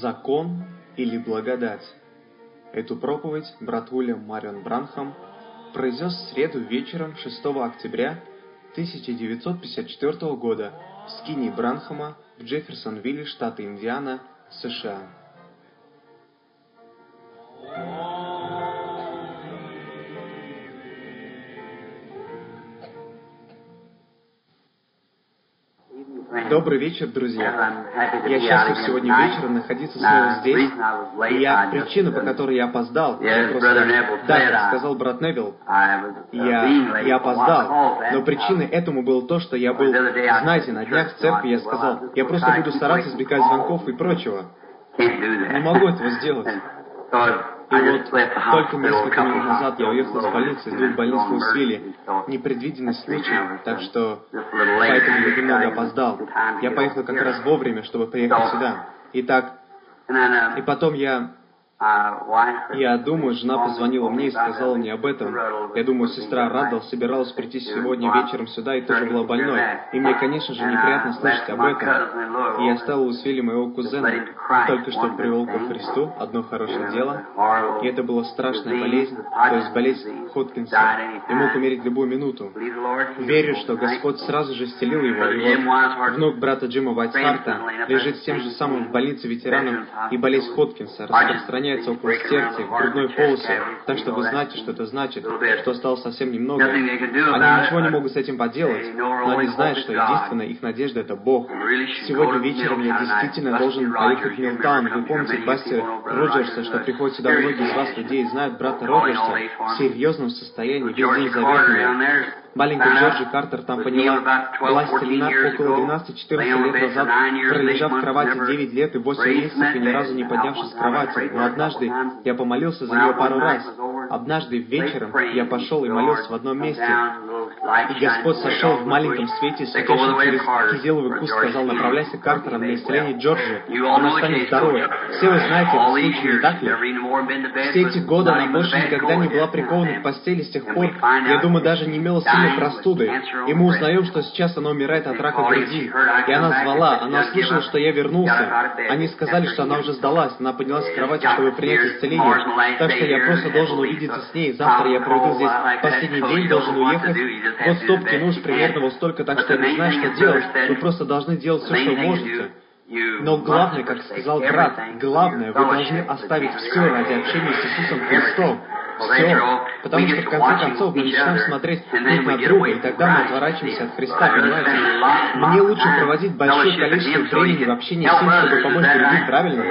Закон или благодать? Эту проповедь брат Уильям Марион Бранхам произнес в среду вечером 6 октября 1954 года в скинии Бранхама в Джефферсонвилле, штата Индиана, США. Добрый вечер, друзья. Я счастлив сегодня вечером находиться снова здесь. И причина, по которой я опоздал, как сказал брат Невилл, я опоздал. Но причиной этому было то, что я был, знаете, на днях в церкви, я сказал, я просто буду стараться избегать звонков и прочего. Не могу этого сделать. И вот только несколько минут назад я уехал из больницы, из 2 больниц в Луисвилле. Непредвиденный случай, так что поэтому я немного опоздал. Я поехал как раз вовремя, чтобы приехать сюда. Итак, и потом я думаю, жена позвонила мне и сказала мне об этом. Я думаю, сестра Раддл собиралась прийти сегодня вечером сюда и тоже была больной. И мне, конечно же, неприятно слышать об этом. И я стал в Луисвилле моего кузена, только что привел ко Христу, одно хорошее дело. И это была страшная болезнь, то есть болезнь Хоткинса. И мог умереть в любую минуту. Верю, что Господь сразу же исцелил его. И вот внук брата Джима Вайтхарта лежит с тем же самым в больнице ветераном, и болезнь Хоткинса распространяется около сердца, в грудной полосе. Так что вы знаете, что это значит, что осталось совсем немного. Они ничего не могут с этим поделать, но они знают, что единственная их надежда — это Бог. Сегодня вечером я действительно должен поехать в Милтаун. Вы помните Бастера Роджерса, что приходит сюда многие из вас людей знают брата Роджерса в серьезном состоянии, весь день заведенный. Маленькая Джорджи Картер там поняла, была исцелена около 12-14 лет назад, пролежав в кровати 9 лет и 8 месяцев и ни разу не поднявшись с кровати. Но однажды я помолился за нее пару раз. Однажды вечером я пошел и молился в одном месте. И Господь сошел в маленьком свете, светящем через кизиловый куст, сказал: направляйся к Картерам на исцеление Джорджи, она станет здоровой. Все вы знаете этот случай, не так ли? Все эти годы она больше никогда не была прикована к постели, с тех пор, я думаю, даже не имела сильной простуды. И мы узнаем, что сейчас она умирает от рака груди. И она звала, она услышала, что я вернулся. Они сказали, что она уже сдалась, она поднялась с кровати, чтобы принять исцеление. Так что я просто должен увидеться с ней. Завтра я проведу здесь последний день, должен уехать. Вот стопки нужд примерно вот столько, так что я не знаю, что делать. Вы просто должны делать все, что можете. Но главное, как сказал брат, главное, вы должны оставить все ради общения с Иисусом Христом. Все. Потому что в конце концов мы начинаем смотреть друг на друга, и тогда мы отворачиваемся от Христа, понимаете? Мне лучше проводить большое количество времени в общении с ним, чтобы помочь другим, правильно?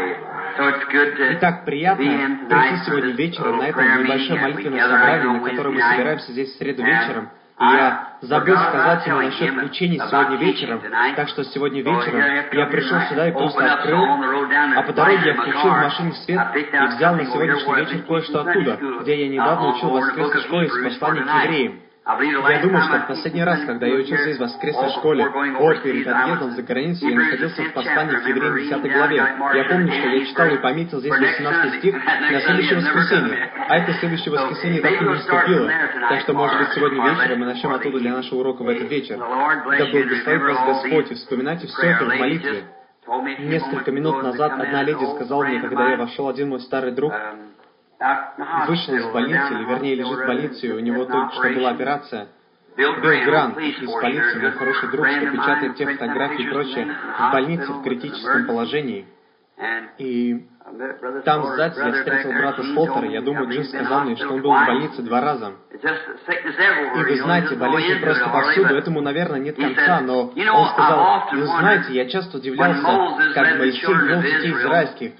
Итак, приятно прийти сегодня вечером на это небольшое молитвенное собрание, на которое мы собираемся здесь в среду вечером. И я забыл сказать ему насчет включения сегодня вечером, так что сегодня вечером я пришел сюда и просто открыл, а по дороге я включил в машине свет и взял на сегодняшний вечер кое-что оттуда, где я недавно учил в воскресной школе из послания к евреям. Я думаю, что в последний раз, когда я учил здесь в воскресной школе, перед отъездом за границу, я находился в послании к евреям 10 главе. Я помню, что я читал и пометил здесь 18 стих на следующее воскресенье. А это следующее воскресенье так и не наступило. Так что, может быть, сегодня вечером мы начнем оттуда для нашего урока в этот вечер. Да благословит вас Господь, и вспоминайте все это в молитве. Несколько минут назад одна леди сказала мне, когда я вошел, один мой старый друг вышел из больницы, или вернее лежит в больнице, и у него только что была операция. Билл Грант из полиции, мой хороший друг, что печатает те фотографии и прочее, в больнице в критическом положении. И там сзади я встретил брата Слотера. Я думаю, Джим сказал мне, что он был в больнице 2 раза. И вы знаете, болезнь просто повсюду, этому, наверное, нет конца, но он сказал: вы знаете, я часто удивлялся, как Моисей вел детей израильских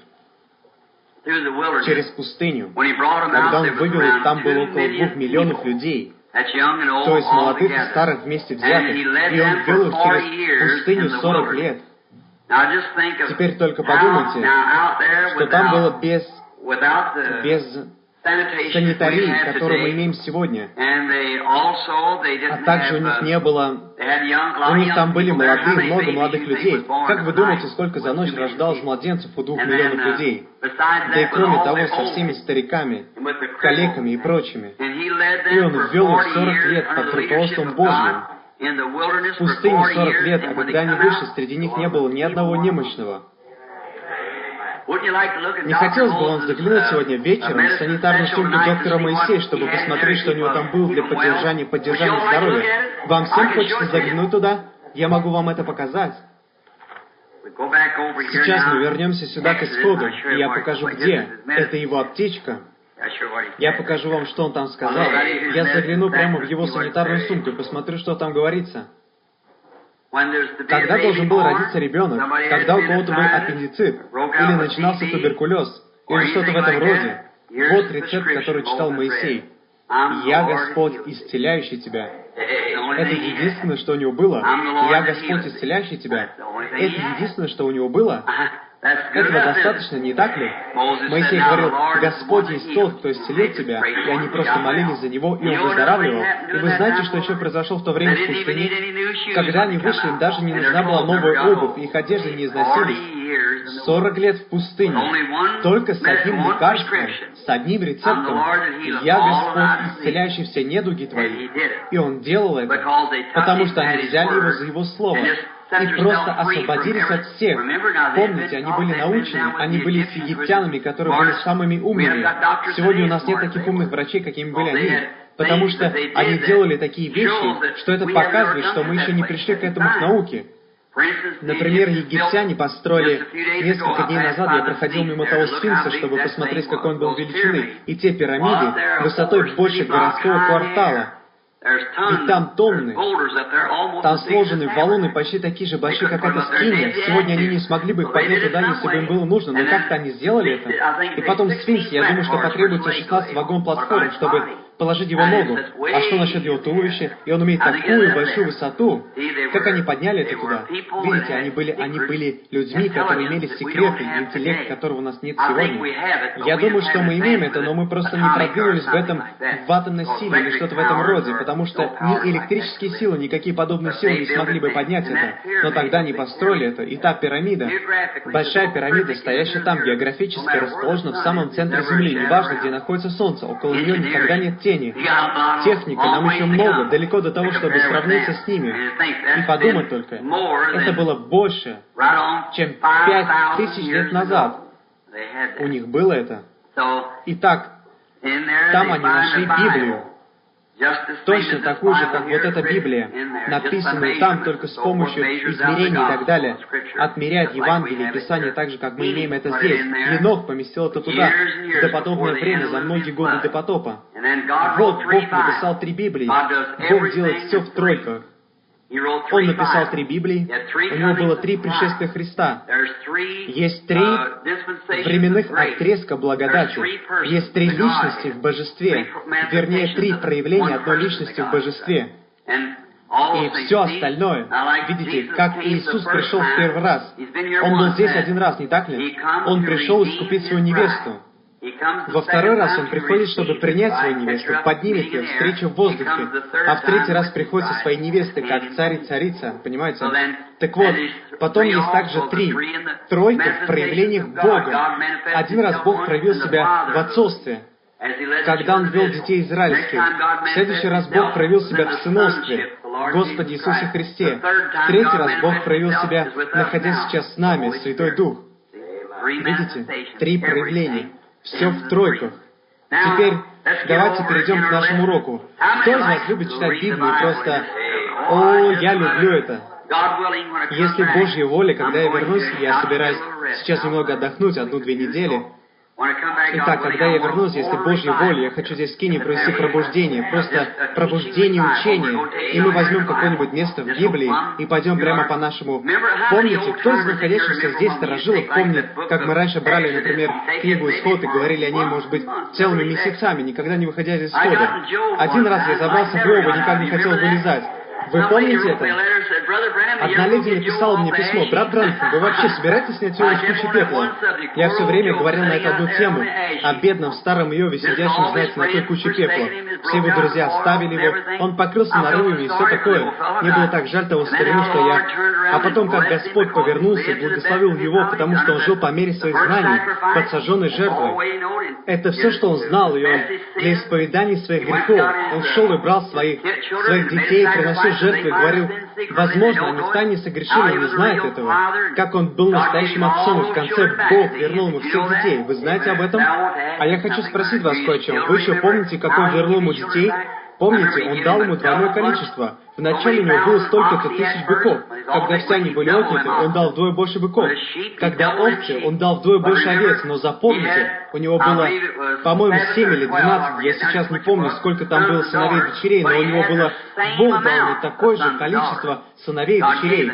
через пустыню. Когда он вывел их, там было около 2 миллионов людей, то есть молодых и старых вместе взятых, и он ввел их через пустыню 40 лет. Теперь только подумайте, что там было без санитарии, которую мы имеем сегодня. А также у них не было... У них там были молодые, много молодых людей. Как вы думаете, сколько за ночь рождалось младенцев у 2 миллионов людей? Да и кроме того, со всеми стариками, калеками и прочими. И он ввел их 40 лет под руководством Божьим. В пустыне 40 лет, а когда они вышли, среди них не было ни одного немощного. Не хотелось бы вам заглянуть сегодня вечером в санитарную сумку доктора Моисея, чтобы посмотреть, что у него там было для поддержания здоровья? Вам всем хочется заглянуть туда? Я могу вам это показать. Сейчас мы вернемся сюда к исходу, и я покажу, где. Это его аптечка. Я покажу вам, что он там сказал. Я загляну прямо в его санитарную сумку и посмотрю, что там говорится. Когда должен был родиться ребенок, когда у кого-то был аппендицит, или начинался туберкулез, или что-то в этом роде, вот рецепт, который читал Моисей. «Я Господь, исцеляющий тебя». Это единственное, что у него было. «Я Господь, исцеляющий тебя». Это единственное, что у него было. Этого достаточно, не так ли? Моисей говорил: «Господь есть тот, кто исцелит тебя», и они просто молились за него, и он выздоравливал. И вы знаете, что еще произошло в то время в пустыне? Когда они вышли, им даже не нужна была новая обувь, их одежды не износились. 40 лет в пустыне, только с одним лекарством, с одним рецептом. «Я Господь, исцеляющий все недуги твои». И он делал это, потому что они взяли его за его слово. И просто освободились от всех. Помните, они были научены, они были с египтянами, которые были самыми умными. Сегодня у нас нет таких умных врачей, какими были они. Потому что они делали такие вещи, что это показывает, что мы еще не пришли к этому к науке. Например, египтяне построили... Несколько дней назад я проходил мимо того сфинкса, чтобы посмотреть, какой он был величины. И те пирамиды высотой больше городского квартала. Ведь там тонны, там сложены валуны почти такие же большие, как эта скиния. Сегодня они не смогли бы их поднять туда, если бы им было нужно, но как-то они сделали это. И потом сфинкс, я думаю, что потребуется 16 вагон-платформ, чтобы положить его ногу. А что насчет его туловища? И он имеет такую большую высоту. Как они подняли это туда? Видите, они были людьми, которые имели секреты, интеллект, которого у нас нет сегодня. Я думаю, что мы имеем это, но мы просто не продвинулись в этом в атомной силе или что-то в этом роде, потому что ни электрические силы, никакие подобные силы не смогли бы поднять это. Но тогда они построили это. И та пирамида, большая пирамида, стоящая там, географически расположена в самом центре Земли, неважно, где находится Солнце, около нее никогда нет тени. Техника, нам еще много, далеко до того, чтобы сравниться с ними. И подумать только, это было больше, чем 5000 лет назад. У них было это. Итак, там они нашли Библию. Точно такую же, как вот эта Библия, написанную там только с помощью измерений и так далее, отмеряет Евангелие и Писание так же, как мы имеем это здесь. Енох поместил это туда в допотопное время, за многие годы до потопа. Вот Бог написал 3 Библии. Бог делает все в тройках. Он написал 3 Библии, у него было 3 пришествия Христа. Есть 3 временных отрезка благодати. Есть 3 личности в божестве. Вернее, 3 проявления одной личности в божестве. И все остальное, видите, как Иисус пришел в первый раз. Он был здесь один раз, не так ли? Он пришел искупить свою невесту. Во второй раз он приходит, чтобы принять свою невесту, поднимет ее, встречу в воздухе, а в третий раз приходит со своей невестой, как царь и царица, понимаете? Так вот, потом есть также 3 тройка в проявлениях Бога. Один раз Бог проявил себя в отцовстве, когда Он вел детей израильских. В следующий раз Бог проявил себя в сыновстве, в Господе Иисусе Христе. В третий раз Бог проявил себя, находясь сейчас с нами, Святой Дух. Видите? 3 проявления. Все в тройках. Теперь давайте перейдем к нашему уроку. Кто из вас любит читать Библию просто «О, я люблю это». Если Божья воля, когда я вернусь, я собираюсь сейчас немного отдохнуть, 1-2 недели. Итак, когда я вернусь, если Божья воля, я хочу здесь в Кине провести пробуждение, просто пробуждение учения, и мы возьмем какое-нибудь место в Библии и пойдем прямо по нашему... Помните, кто из находящихся здесь старожилов помнит, как мы раньше брали, например, книгу «Исход» и говорили о ней, может быть, целыми месяцами, никогда не выходя из Исхода? Один раз я забрался в Иова, никак не хотел вылезать. Вы помните это? Одна леди написала мне письмо: «Брат Бранхам, вы вообще собираетесь снять Иова с кучи пепла?» Я все время говорил на эту одну тему, о бедном старом Иове, сидящем, знаете, на той куче пепла. Все его друзья оставили его, он покрылся нарывами и все такое. Мне было так жаль того старину, что я... А потом, как Господь повернулся, благословил его, потому что он жил по мере своих знаний, под сожженной жертвой. Это все, что он знал, и он для исповедания своих грехов, он шел и брал своих детей, приносил жертвы и говорил, возможно, они втайне согрешили, не знают этого, как он был настоящим отцом, и в конце Бог вернул ему всех детей. Вы знаете об этом? А я хочу спросить вас кое о чем. Вы еще помните, как он вернул ему детей? Помните, он дал ему двойное количество. Вначале у него было столько-то тысяч быков. Когда все они были отняты, он дал вдвое больше быков. Когда овцы, он дал вдвое больше овец. Но запомните, у него было, по-моему, 7 или 12, я сейчас не помню, сколько там было сыновей и дочерей, но у него было, Бог дал ему такое же количество сыновей и дочерей.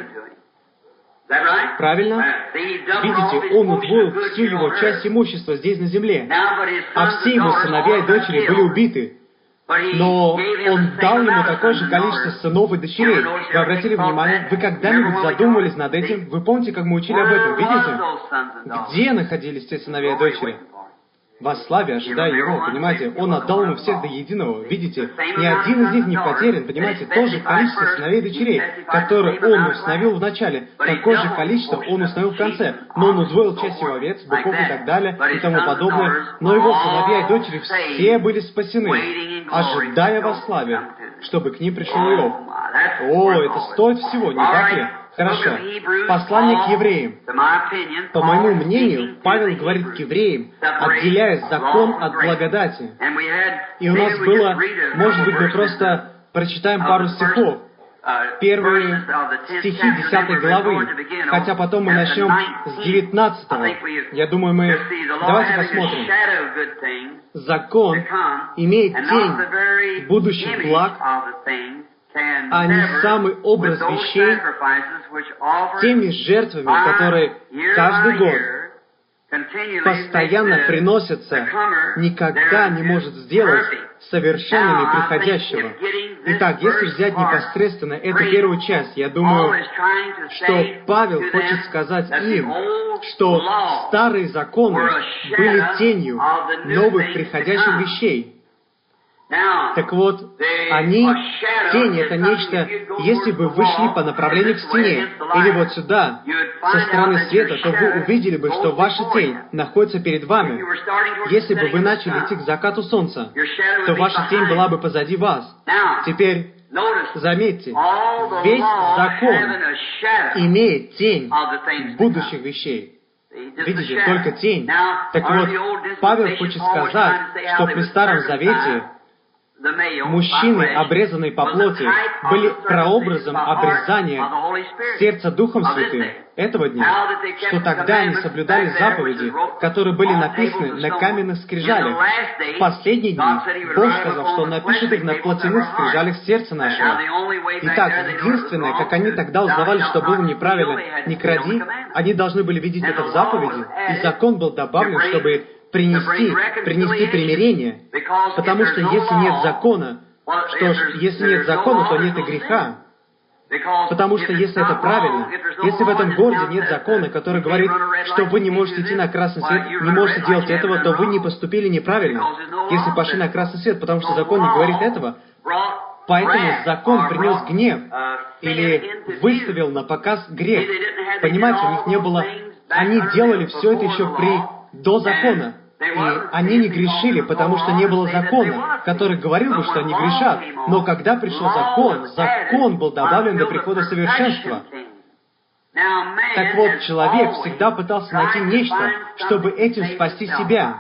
Правильно? Видите, он удвоил всю его часть имущества здесь на земле. А все его сыновья и дочери были убиты. Но он дал ему такое же количество сынов и дочерей. Вы обратили внимание? Вы когда-нибудь задумывались над этим? Вы помните, как мы учили об этом? Видите? Где находились те сыновья и дочери? Во славе, ожидая его, понимаете? Он отдал ему всех до единого. Видите? Ни один из них не потерян, понимаете? То же количество сыновей и дочерей, которые он установил в начале, такое же количество он установил в конце. Но он удвоил часть его овец, быков и так далее, и тому подобное. Но его сыновья и дочери все были спасены, ожидая во славе, чтобы к ним пришел Иов. О, это стоит всего, не так ли? Хорошо. Послание к евреям. По моему мнению, Павел говорит к евреям, отделяя закон от благодати. И у нас было, может быть, мы просто прочитаем пару стихов. Первые стихи 10 главы, хотя потом мы начнем с 19. Я думаю, мы... Давайте посмотрим. Закон имеет тень будущих благ, а не самый образ вещей, теми жертвами, которые каждый год постоянно приносятся, никогда не может сделать совершенными приходящего. Итак, если взять непосредственно эту первую часть, я думаю, что Павел хочет сказать им, что старые законы были тенью новых приходящих вещей. Так вот, тени — это нечто, если бы вы шли по направлению к стене, или вот сюда, со стороны света, то вы увидели бы, что ваша тень находится перед вами. Если бы вы начали идти к закату солнца, то ваша тень была бы позади вас. Теперь, заметьте, весь закон имеет тень будущих вещей. Видите, только тень. Так вот, Павел хочет сказать, что при Старом Завете мужчины, обрезанные по плоти, были прообразом обрезания сердца Духом Святым этого дня, что тогда они соблюдали заповеди, которые были написаны на каменных скрижалях. В последние дни Бог сказал, что Он напишет их на плотяных скрижалях сердца нашего. Итак, единственное, как они тогда узнавали, что было неправильно, не кради, они должны были видеть это в заповеди, и закон был добавлен, чтобы принести примирение, потому что если нет закона, что ж, если нет закона, то нет и греха. Потому что если это правильно, если в этом городе нет закона, который говорит, что вы не можете идти на красный свет, не можете делать этого, то вы не поступили неправильно, если пошли на красный свет, потому что закон не говорит этого. Поэтому закон принес гнев или выставил на показ грех. Понимаете, у них не было... Они делали все это еще до закона. И они не грешили, потому что не было закона, который говорил бы, что они грешат. Но когда пришел закон был добавлен до прихода совершенства. Так вот, человек всегда пытался найти нечто, чтобы этим спасти себя.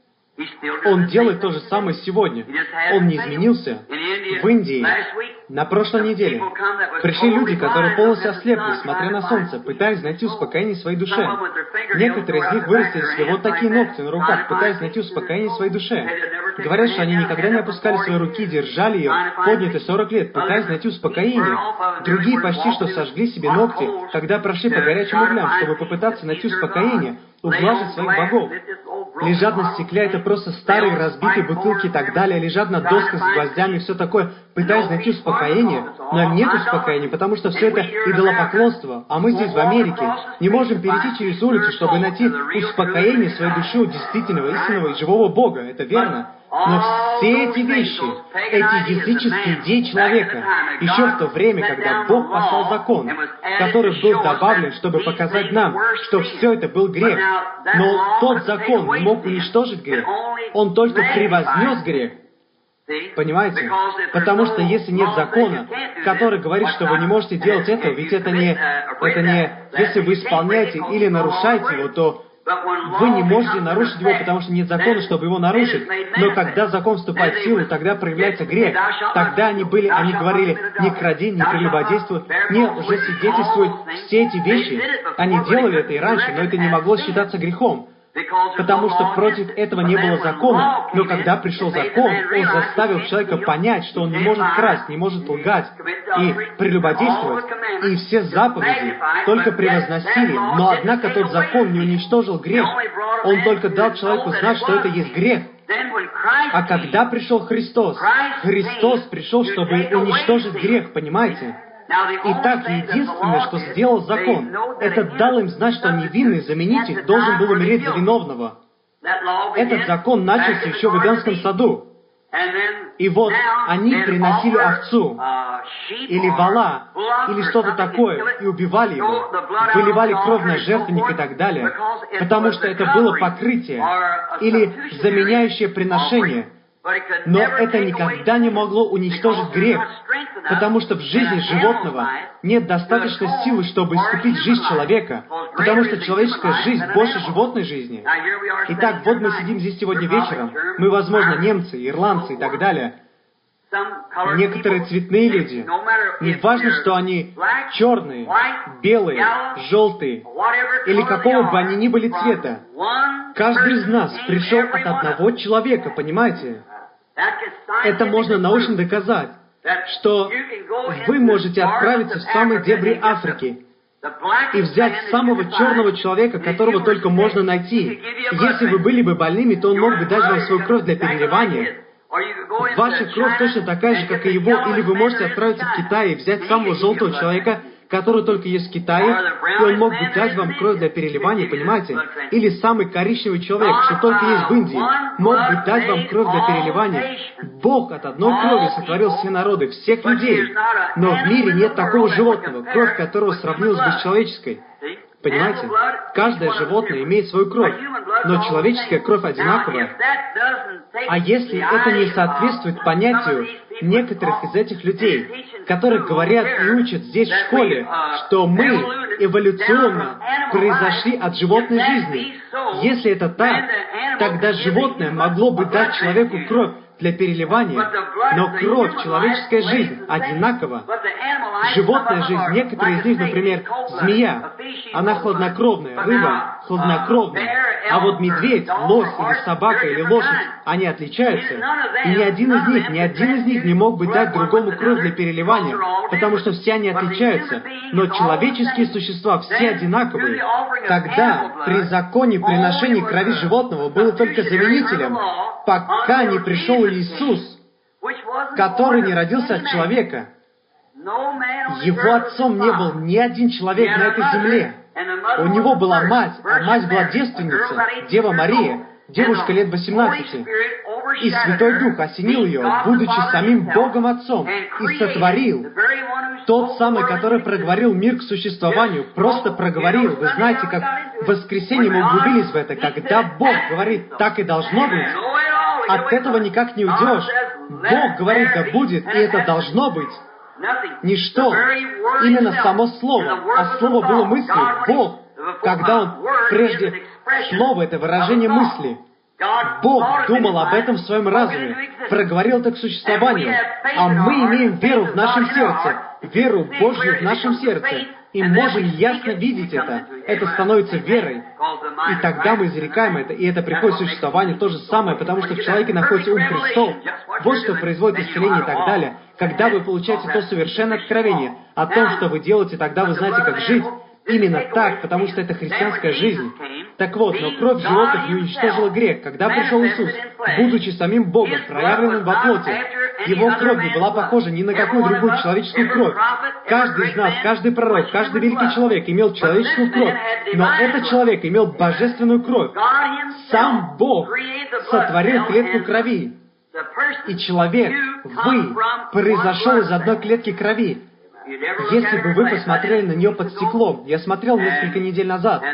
Он делает то же самое сегодня. Он не изменился. В Индии на прошлой неделе пришли люди, которые полностью ослепли, смотря на солнце, пытаясь найти успокоение в своей душе. Некоторые из них вырастили себе вот такие ногти на руках, пытаясь найти успокоение в своей душе. Говорят, что они никогда не опускали свои руки, держали ее, подняты 40 лет, пытаясь найти успокоение. Другие почти что сожгли себе ногти, когда прошли по горячим углям, чтобы попытаться найти успокоение, ублажить своих богов. Лежат на стекле, это просто старые разбитые бутылки и так далее, лежат на досках с гвоздями и все такое, пытаясь найти успокоение, но нет успокоения, потому что все это идолопоклонство, а мы здесь в Америке не можем перейти через улицу, чтобы найти успокоение своей души у действительного, истинного и живого Бога, это верно. Но все эти вещи, эти языческие идеи человека, еще в то время, когда Бог послал закон, который был добавлен, чтобы показать нам, что все это был грех, но тот закон не мог уничтожить грех, он только превознес грех. Понимаете? Потому что если нет закона, который говорит, что вы не можете делать этого, ведь это не, если вы исполняете или нарушаете его, то вы не можете нарушить его, потому что нет закона, чтобы его нарушить. Но когда закон вступает в силу, тогда проявляется грех. Тогда они говорили, не кради, не прелюбодействуй, не лжесвидетельствуй. Все эти вещи, они делали это и раньше, но это не могло считаться грехом. Потому что против этого не было закона. Но когда пришел закон, он заставил человека понять, что он не может красть, не может лгать и прелюбодействовать. И все заповеди только превозносили. Но однако тот закон не уничтожил грех. Он только дал человеку знать, что это есть грех. А когда пришел Христос, Христос пришел, чтобы уничтожить грех, понимаете? Итак, единственное, что сделал закон, это дал им знать, что невинный заменитель должен был умереть за виновного. Этот закон начался еще в Эдемском саду. И вот они приносили овцу, или вола, или что-то такое, и убивали его, выливали кровь на жертвенник и так далее, потому что это было покрытие, или заменяющее приношение. Но это никогда не могло уничтожить грех, потому что в жизни животного нет достаточной силы, чтобы искупить жизнь человека, потому что человеческая жизнь больше животной жизни. Итак, вот мы сидим здесь сегодня вечером, мы, возможно, немцы, ирландцы и так далее, некоторые цветные люди, не важно, что они черные, белые, желтые, или какого бы они ни были цвета, каждый из нас пришел от одного человека, понимаете? Это можно научно доказать, что вы можете отправиться в самые дебри Африки и взять самого черного человека, которого только можно найти. Если вы были бы больными, то он мог бы дать вам свою кровь для переливания. Ваша кровь точно такая же, как и его, или вы можете отправиться в Китай и взять самого желтого человека, который только есть в Китае, и он мог бы дать вам кровь для переливания, понимаете? Или самый коричневый человек, что только есть в Индии, мог бы дать вам кровь для переливания. Бог от одной крови сотворил все народы, всех людей, но в мире нет такого животного, кровь которого сравнилась бы с человеческой. Понимаете? Каждое животное имеет свою кровь, но человеческая кровь одинаковая. А если это не соответствует понятию некоторых из этих людей, которые говорят и учат здесь в школе, что мы эволюционно произошли от животной жизни, если это так, тогда животное могло бы дать человеку кровь для переливания, но кровь, человеческая жизнь одинакова. Животная жизнь, некоторые из них, например, змея, она хладнокровная, рыба хладнокровная, а вот медведь, лось или собака или лошадь, они отличаются. И ни один из них не мог бы дать другому кровь для переливания, потому что все они отличаются. Но человеческие существа все одинаковые. Тогда при законе приношения крови животного было только заменителем, пока не пришел Иисус, который не родился от человека. Его отцом не был ни один человек на этой земле. У него была мать, а мать была девственница, Дева Мария, девушка лет 18. И Святой Дух осенил ее, будучи самим Богом Отцом, и сотворил. Тот самый, который проговорил мир к существованию, просто проговорил. Вы знаете, как в воскресенье мы углубились в это, когда Бог говорит, так и должно быть. От этого никак не уйдешь. Бог говорит, да будет, и это должно быть. Ничто. Именно само Слово. А Слово было мыслью. Бог, когда Он прежде... Слово — это выражение мысли. Бог думал об этом в своем разуме, проговорил это к существованию, а мы имеем веру в нашем сердце, веру Божью в нашем сердце, и можем ясно видеть это. Это становится верой. И тогда мы изрекаем это, и это приходит в существование то же самое, потому что в человеке находится ум Христов. Вот что производит исцеление и так далее. Когда вы получаете то совершенное откровение о том, что вы делаете, тогда вы знаете, как жить. Именно так, потому что это христианская жизнь. Так вот, но кровь животных не уничтожила грех. Когда пришел Иисус, будучи самим Богом, проявленным во плоти, Его кровь не была похожа ни на какую другую человеческую кровь. Каждый из нас, каждый пророк, каждый великий человек имел человеческую кровь, но этот человек имел божественную кровь. Сам Бог сотворил клетку крови. И человек, вы, произошел из одной клетки крови. Если бы вы посмотрели на нее под стеклом, я смотрел несколько недель назад,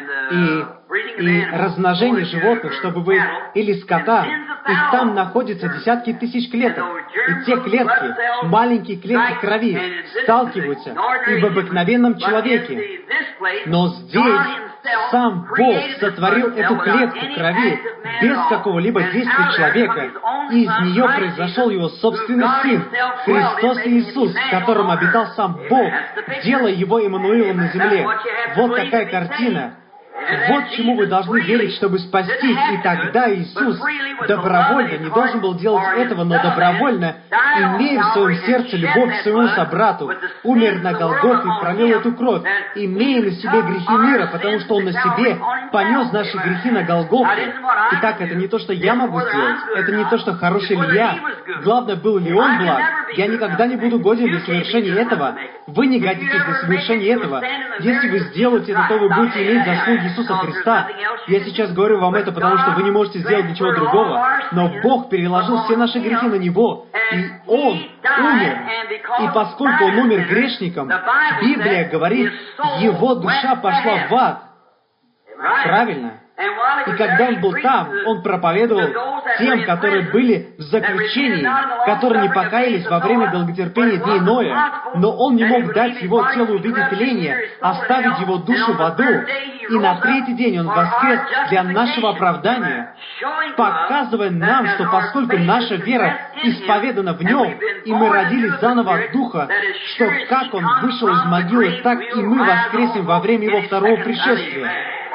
и размножение животных, чтобы вы, или скота, и там находятся десятки тысяч клеток. И те клетки, маленькие клетки крови, сталкиваются и в обыкновенном человеке. Но здесь сам Бог сотворил эту клетку крови без какого-либо действия человека, и из нее произошел Его собственный Сын, Христос Иисус, в котором обитал сам Бог, делая Его Иммануилом на земле. Вот такая картина. Вот чему вы должны верить, чтобы спастись. И тогда Иисус добровольно, не должен был делать этого, но добровольно, имея в своем сердце любовь к своему собрату, умер на Голгофе и пролил эту кровь, имея на себе грехи мира, потому что Он на себе понес наши грехи на Голгофе. Итак, это не то, что я могу сделать, это не то, что хороший ли я. Главное, был ли Он благ. Я никогда не буду годен для совершения этого. Вы не годитесь для совершения этого. Если вы сделаете это, то вы будете иметь заслуги Иисуса Христа. Я сейчас говорю вам это, потому что вы не можете сделать ничего другого, но Бог переложил все наши грехи на Него, и Он умер. И поскольку Он умер грешником, Библия говорит, Его душа пошла в ад. Правильно? И когда Он был там, Он проповедовал тем, которые были в заключении, которые не покаялись во время долготерпения дней Ноя, но Он не мог дать Его телу увидеть тление, оставить Его душу в аду. И на третий день Он воскрес для нашего оправдания, показывая нам, что поскольку наша вера исповедана в Нем, и мы родились заново от Духа, что как Он вышел из могилы, так и мы воскресим во время Его второго пришествия.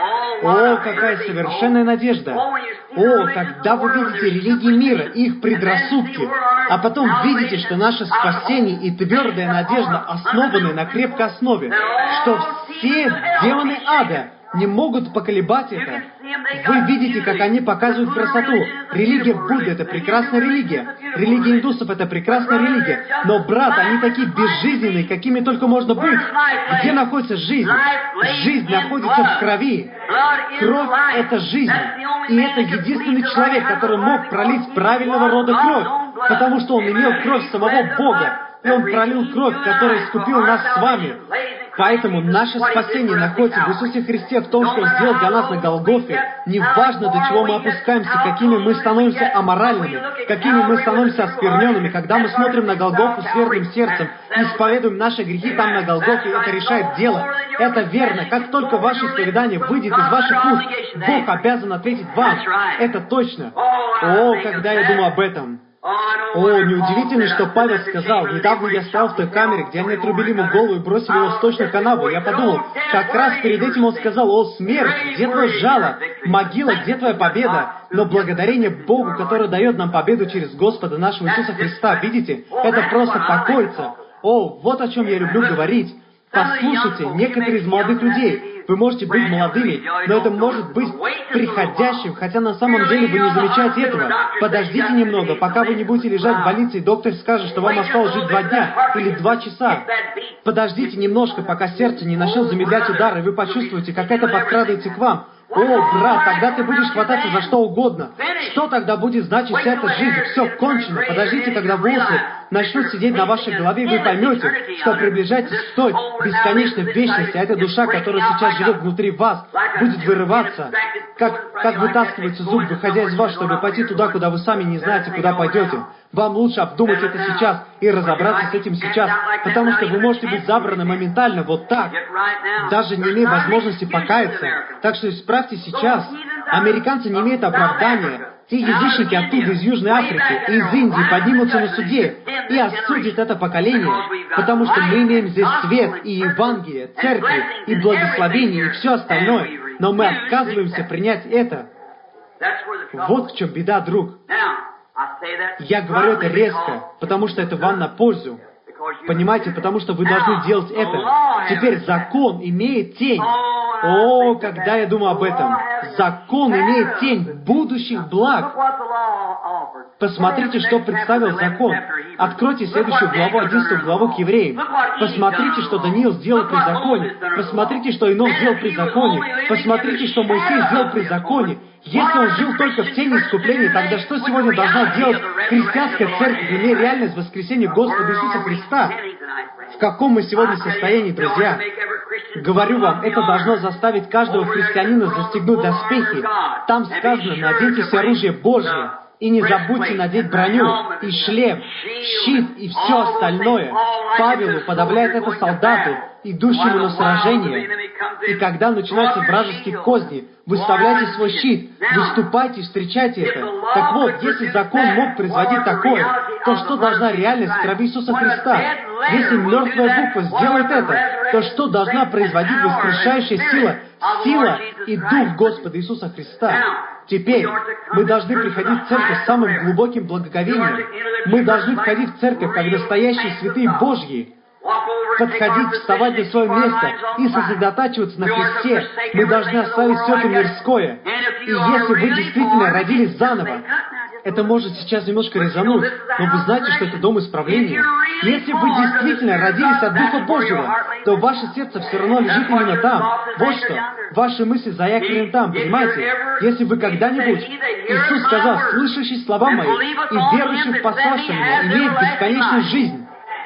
О, какая совершенная надежда! О, когда вы видите религии мира и их предрассудки, а потом видите, что наше спасение и твердая надежда основаны на крепкой основе, что все демоны ада не могут поколебать это. Вы видите, как они показывают красоту. Религия Будды — это прекрасная религия. Религия индусов — это прекрасная религия. Но, брат, они такие безжизненные, какими только можно быть. Где находится жизнь? Жизнь находится в крови. Кровь — это жизнь. И это единственный человек, который мог пролить правильного рода кровь, потому что он имел кровь самого Бога. И Он пролил кровь, которая искупила нас с вами. Поэтому наше спасение находится в Иисусе Христе, в том, что Он сделал для нас на Голгофе. Неважно, до чего мы опускаемся, какими мы становимся аморальными, какими мы становимся оскверненными. Когда мы смотрим на Голгофу с верным сердцем и исповедуем наши грехи там на Голгофе, это решает дело. Это верно. Как только ваше исповедание выйдет из ваших уст, Бог обязан ответить вам. Это точно. О, когда я думаю об этом. О, неудивительно, что Павел сказал, недавно я стоял в той камере, где они отрубили ему голову и бросили его в сточную канаву. Я подумал, как раз перед этим он сказал: «О, смерть, где твое жало? Могила, где твоя победа?» Но благодарение Богу, который дает нам победу через Господа нашего Иисуса Христа, видите, это просто покоится. О, вот о чем я люблю говорить. Послушайте, некоторые из молодых людей, вы можете быть молодыми, но это может быть приходящим, хотя на самом деле вы не замечаете этого. Подождите немного, пока вы не будете лежать в больнице, и доктор скажет, что вам осталось жить 2 дня или 2 часа. Подождите немножко, пока сердце не начнет замедлять удар, и вы почувствуете, как это подкрадывается к вам. О, брат, тогда ты будешь хвататься за что угодно. Что тогда будет значить вся эта жизнь? Все кончено. Подождите, когда волосы начнут сидеть на вашей голове, вы поймете, что приближаетесь к той бесконечной вечности, а эта душа, которая сейчас живет внутри вас, будет вырываться, как вытаскивается зуб, выходя из вас, чтобы пойти туда, куда вы сами не знаете, куда пойдете. Вам лучше обдумать это сейчас и разобраться с этим сейчас, потому что вы можете быть забраны моментально, вот так, даже не имея возможности покаяться. Так что исправьте сейчас. Американцы не имеют оправдания. Те язычники оттуда, из Южной Африки и из Индии, поднимутся на суде и осудят это поколение, потому что мы имеем здесь свет и Евангелие, церкви и благословение и все остальное, но мы отказываемся принять это. Вот в чем беда, друг. Я говорю это резко, потому что это вам на пользу. Понимаете, потому что вы должны делать это. Теперь закон имеет тень. О, когда я думаю об этом, закон имеет тень будущих благ. Посмотрите, что представил закон. Откройте следующую главу, 11 главу к евреям. Посмотрите, что Даниил сделал при законе. Посмотрите, что Енох сделал при законе. Посмотрите, что Моисей сделал при законе. Если он жил только в тени искупления, тогда что сегодня должна делать христианская церковь, имея реальность воскресения Господа Иисуса Христа? В каком мы сегодня состоянии, друзья? Говорю вам, это должно заставить каждого христианина застегнуть доспехи. Там сказано: наденьтесь оружие Божие. И не забудьте надеть броню, и шлем, щит и все остальное. Павел уподобляет это солдату, идущему на сражение. И когда начинаются вражеские козни, выставляйте свой щит, выступайте, встречайте это. Так вот, если закон мог производить такое, то что должна реальность крови Иисуса Христа? Если мертвая буква сделает это, то что должна производить воскрешающая сила и Дух Господа Иисуса Христа? Теперь мы должны приходить в церковь с самым глубоким благоговением. Мы должны входить в церковь, как настоящие святые Божьи. Подходить, вставать на свое место и сосредотачиваться на Христе. Мы должны оставить все это мирское. И если вы действительно родились заново, это может сейчас немножко резануть, но вы знаете, что это дом исправления. Если вы действительно родились от Духа Божьего, то ваше сердце все равно лежит именно там. Вот что. Ваши мысли заякорены там, понимаете? Если вы когда-нибудь, Иисус сказал: слышащий слова мои и верующий в пославшего меня имеет бесконечную жизнь.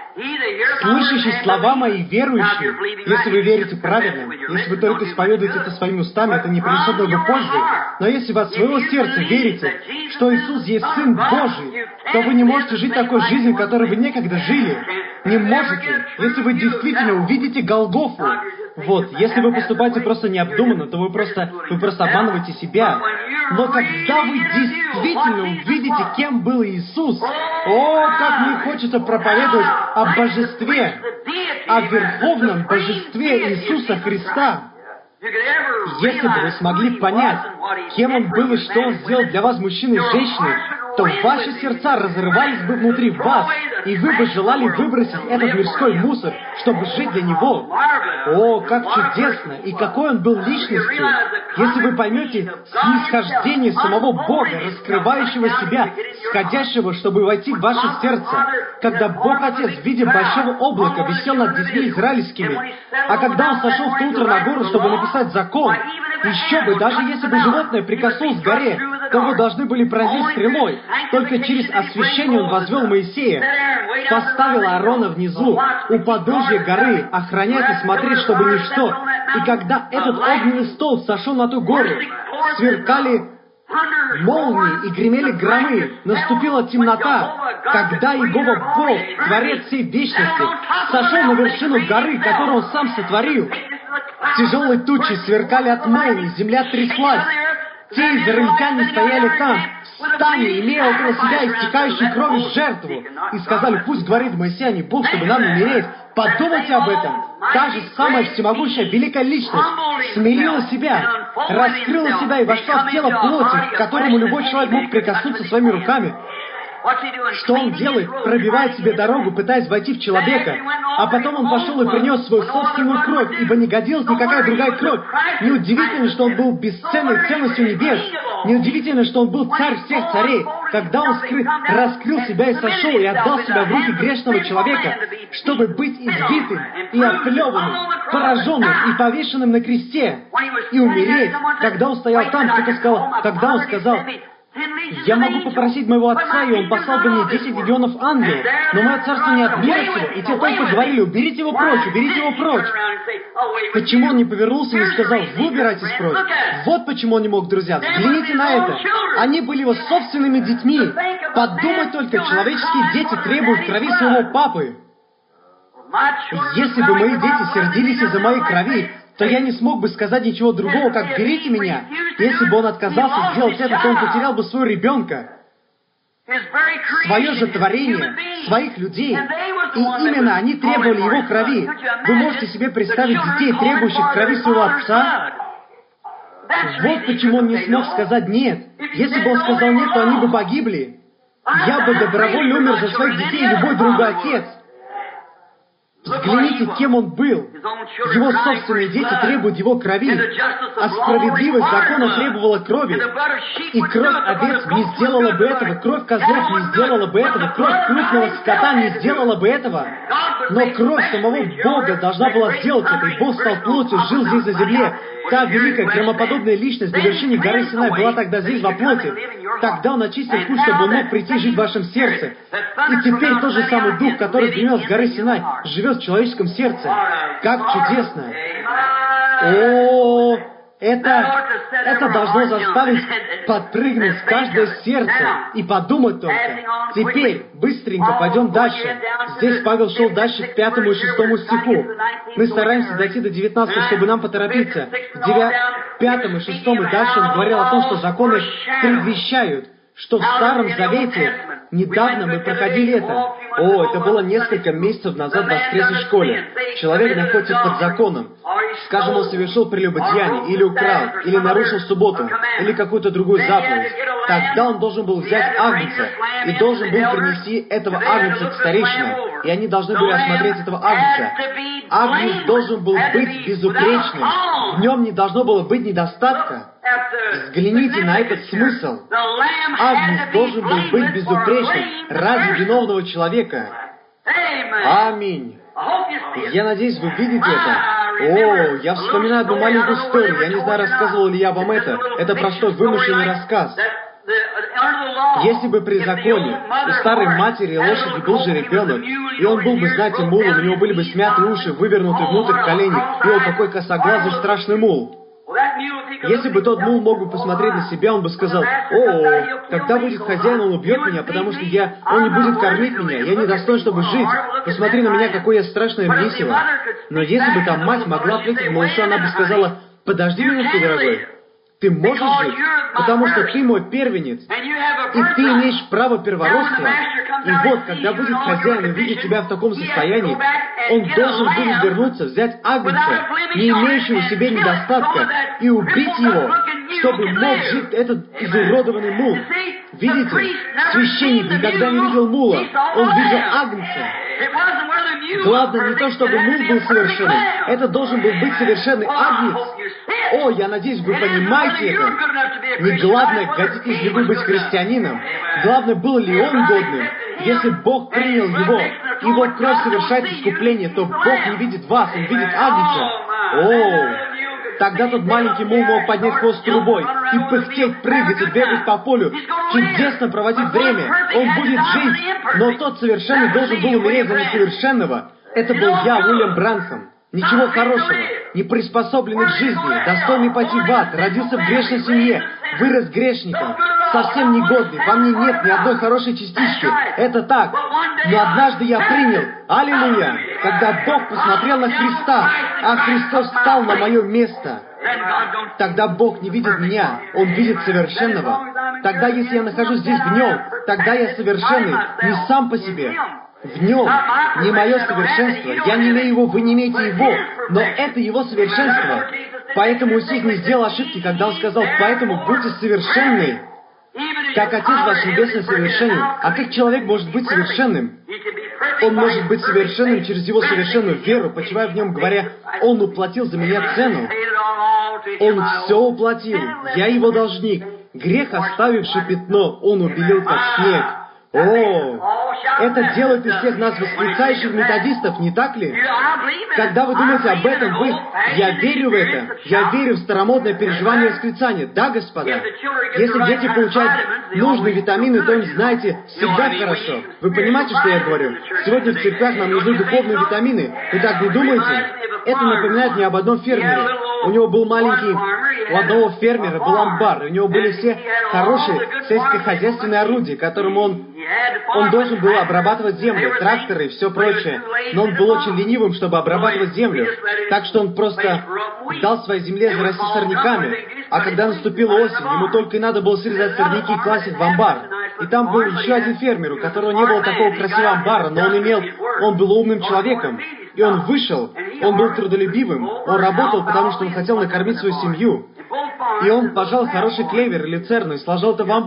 Слышащий слова мои, верующие, если вы верите правильно, если вы только исповедуете это своими устами, это не принесет много пользы. Но если вы от своего сердца верите, что Иисус есть Сын Божий, то вы не можете жить такой жизнью, которой вы некогда жили. Не можете. Если вы действительно увидите Голгофу, вот, если вы поступаете просто необдуманно, то вы просто обманываете себя. Но когда вы действительно увидите, кем был Иисус, как мне хочется проповедовать о божестве, о верховном божестве Иисуса Христа. Если бы вы смогли понять, кем Он был и что Он сделал для вас, мужчины и женщины, то ваши сердца разрывались бы внутри вас, и вы бы желали выбросить этот мирской мусор, чтобы жить для Него. О, как чудесно! И какой Он был личностью! Если вы поймете снисхождение самого Бога, раскрывающего себя, сходящего, чтобы войти в ваше сердце, когда Бог Отец в виде большого облака висел над детьми израильскими, а когда Он сошел в то утро на гору, чтобы написать закон, еще бы, даже если бы животное прикоснулось к горе, то его должны были поразить стрелой. Только через освящение Он возвел Моисея, поставил Аарона внизу, у подножия горы, охранять и смотреть, чтобы ничто. И когда этот огненный столб сошел на ту гору, сверкали молнии и гремели громы, наступила темнота, когда Иегова Бог, Творец всей вечности, сошел на вершину горы, которую Он сам сотворил. Тяжелые тучи сверкали от молний, земля тряслась. Те израильтяне стояли там, в стане, имея около себя истекающую кровью жертву, и сказали: пусть говорит Моисей, а не Бог, чтобы нам умереть. Подумайте об этом. Та же самая всемогущая великая личность смирила себя, раскрыла себя и вошла в тело плоти, к которому любой человек мог прикоснуться своими руками. Что Он делает? Пробивает себе дорогу, пытаясь войти в человека. А потом Он пошел и принес свою собственную кровь, ибо не годилась никакая другая кровь. Неудивительно, что Он был бесценной ценностью небес. Неудивительно, что Он был царь всех царей. Когда Он раскрыл себя и сошел, и отдал себя в руки грешного человека, чтобы быть избитым и оплеванным, пораженным и повешенным на кресте, и умереть. Когда Он стоял там, тогда Он сказал: я могу попросить моего Отца, и Он послал бы мне 10 легионов ангелов, но мое царство не от мира сего. И те только говорили: уберите его прочь, уберите его прочь. Почему Он не повернулся и не сказал: вы убирайтесь прочь? Вот почему Он не мог, друзья. Взгляните на это. Они были Его собственными детьми. Подумай только, человеческие дети требуют крови своего папы. Если бы мои дети сердились из-за моей крови, то я не смог бы сказать ничего другого, как «берите меня». Если бы Он отказался сделать это, то Он потерял бы своего ребенка, свое же творение, своих людей. И именно они требовали Его крови. Вы можете себе представить детей, требующих крови своего отца? Вот почему Он не смог сказать «нет». Если бы Он сказал «нет», то они бы погибли. Я бы добровольно умер за своих детей, любой другой отец. Взгляните, кем он был. Его собственные дети требуют его крови, а справедливость закона требовала крови. И кровь овец не сделала бы этого, кровь козлов не сделала бы этого, кровь крупного скота не сделала бы этого. Но кровь самого Бога должна была сделать это, и Бог стал плотью, жил здесь на земле. Та великая громоподобная личность на вершине горы Синай была тогда здесь во плоти. Тогда Он очистил путь, чтобы Он мог прийти и жить в вашем сердце. И теперь тот же самый Дух, который принес с горы Синай, живет в человеческом сердце. Как чудесно! О, это должно заставить подпрыгнуть в каждое сердце и подумать только. Теперь, быстренько, пойдем дальше. Здесь Павел шел дальше к 5 и 6 стиху. Мы стараемся дойти до 19, чтобы нам поторопиться. В 5 и 6 и дальше он говорил о том, что законы предвещают, что в Старом Завете, недавно мы проходили это. О, это было несколько месяцев назад в воскресной школе. Человек находится под законом. Скажем, он совершил прелюбодеяние, или украл, или нарушил субботу, или какую-то другую заповедь. Тогда он должен был взять агнца, и должен был принести этого агнца к старейшинам. И они должны были осмотреть этого агнца. Агнец должен был быть безупречным. В нем не должно было быть недостатка. Взгляните на этот смысл. Агнец должен был быть безупречным ради виновного человека. Аминь. Я надеюсь, вы видите это. О, я вспоминаю одну маленькую историю. Я не знаю, рассказывал ли я вам это. Это простой вымышленный рассказ. Если бы при законе у старой матери и лошади был же ребенок, и он был бы, знаете, мулом, у него были бы смятые уши, вывернуты внутрь колени, и он какой косоглазый страшный мул. Если бы тот мул мог бы посмотреть на себя, он бы сказал: «О, когда будет хозяин, он убьет меня, потому что он не будет кормить меня, я не достоин, чтобы жить. Посмотри на меня, какое я страшное месиво». Но если бы там мать могла ответить малышу, она бы сказала: «Подожди минутку, дорогой, ты можешь жить, потому что ты мой первенец, и ты имеешь право первородства. И вот, когда будет хозяин увидеть тебя в таком состоянии, он должен будет вернуться, взять агнца, не имеющего в себе недостатка, и убить его, чтобы мог жить этот изуродованный мул». Видите, священник никогда не видел мула, он видел агнца. Главное не то, чтобы мул был совершенным, это должен был быть совершенный агнец. О, я надеюсь, вы понимаете это. Не главное, годитесь ли вы быть христианином. Главное, был ли он годным. Если Бог принял его кровь совершает искупление, то Бог не видит вас, Он видит агнца. О, тогда тот маленький мул мог поднять хвост трубой и пыхтеть, прыгать и бегать по полю, чудесно проводить время. Он будет жить, но тот совершенный должен был умереть за несовершенного. Это был я, Уильям Бранхам. Ничего хорошего, не приспособленный к жизни, достойный пойти в ад, родился в грешной семье, вырос грешником, совсем негодный, во мне нет ни одной хорошей частички. Это так. Но однажды я принял, аллилуйя, когда Бог посмотрел на Христа, а Христос встал на мое место. Тогда Бог не видит меня, Он видит совершенного. Тогда, если я нахожусь здесь в Нем, тогда я совершенный, не сам по себе. В Нем не мое совершенство, я не имею его, вы не имеете его, но это его совершенство. Поэтому Иисус не сделал ошибки, когда Он сказал: «Поэтому будьте совершенны, как Отец ваш Небесный совершенен». А как человек может быть совершенным? Он может быть совершенным через его совершенную веру, почивая в Нем, говоря: «Он уплатил за меня цену». Он все уплатил, я его должник. Грех, оставивший пятно, Он убелил как снег. О, это делает из всех нас восклицающих методистов, не так ли? Когда вы думаете об этом, я верю в это. Я верю в старомодное переживание восклицания. Да, господа? Если дети получают нужные витамины, то им, знаете, всегда хорошо. Вы понимаете, что я говорю? Сегодня в церквях нам нужны духовные витамины. Вы так не думаете? Это напоминает мне об одном фермере. У него был у одного фермера был амбар, и у него были все хорошие сельскохозяйственные орудия, которым он должен был обрабатывать землю, тракторы и все прочее. Но он был очень ленивым, чтобы обрабатывать землю. Так что он просто дал своей земле зарасти сорняками. А когда наступила осень, ему только и надо было срезать сорняки и класть их в амбар. И там был еще один фермер, у которого не было такого красивого амбара, но он был умным человеком. И он вышел, он был трудолюбивым, он работал, потому что он хотел накормить свою семью. И он пожал хороший клевер или церну и сложил это в амбар.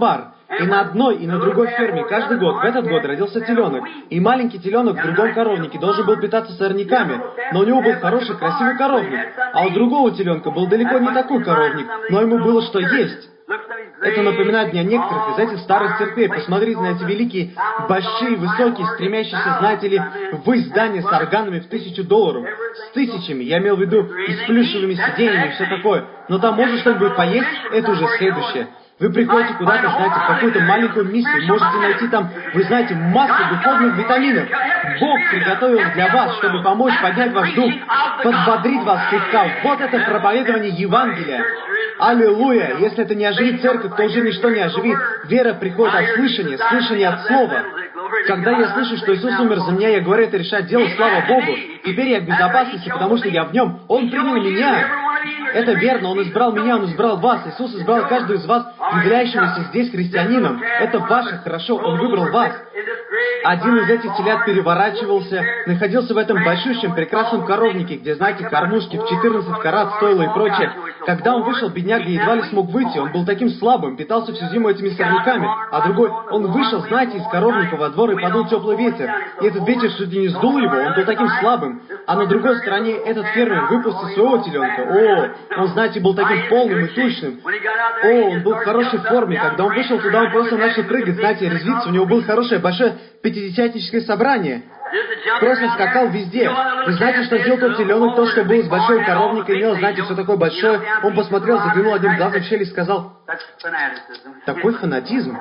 И на одной, и на другой ферме каждый год, в этот год родился теленок. И маленький теленок в другом коровнике должен был питаться сорняками, но у него был хороший, красивый коровник. А у другого теленка был далеко не такой коровник, но ему было что есть. Это напоминает мне о некоторых из этих старых церквей. Посмотрите на эти великие, большие, высокие, стремящиеся, знаете ли, ввысь здания с органами в $1000. С тысячами, я имел в виду, и с плюшевыми сиденьями и все такое. Но там можно что-нибудь поесть, это уже следующее. Вы приходите куда-то, знаете, в какую-то маленькую миссию, можете найти там, вы знаете, массу духовных витаминов. Бог приготовил для вас, чтобы помочь поднять ваш дух, подбодрить вас слегка. Вот это проповедование Евангелия. Аллилуйя! Если это не оживит церковь, то уже ничто не оживит. Вера приходит от слышания, слышание от слова. Когда я слышу, что Иисус умер за меня, я говорю, это решает дело, слава Богу. Теперь я в безопасности, потому что я в Нем. Он принял меня. Это верно, Он избрал меня, Он избрал вас. Иисус избрал каждого из вас, являющегося здесь христианином. Это ваше хорошо, Он выбрал вас. Один из этих телят переворачивался, находился в этом большущем прекрасном коровнике, где, знаете, кормушки в 14 карат стоило и прочее. Когда он вышел, бедняга едва ли смог выйти, он был таким слабым, питался всю зиму этими сорняками. А другой, он вышел, знаете, из коровника во двор и подул теплый ветер. И этот ветер чуть ли не сдул его, он был таким слабым. А на другой стороне этот фермер выпустил своего теленка. О, он, знаете, был таким полным и тучным. О, он был в хорошей форме. Когда он вышел туда, он просто начал прыгать, знаете, резвиться. У него было хорошее, большое пятидесятническое собрание. Просто скакал везде. Вы знаете, что сделал тот теленок? То, что был из большого коровника, имел, знаете, все такое большое. Он посмотрел, заглянул одним глазом в щель и сказал: такой фанатизм.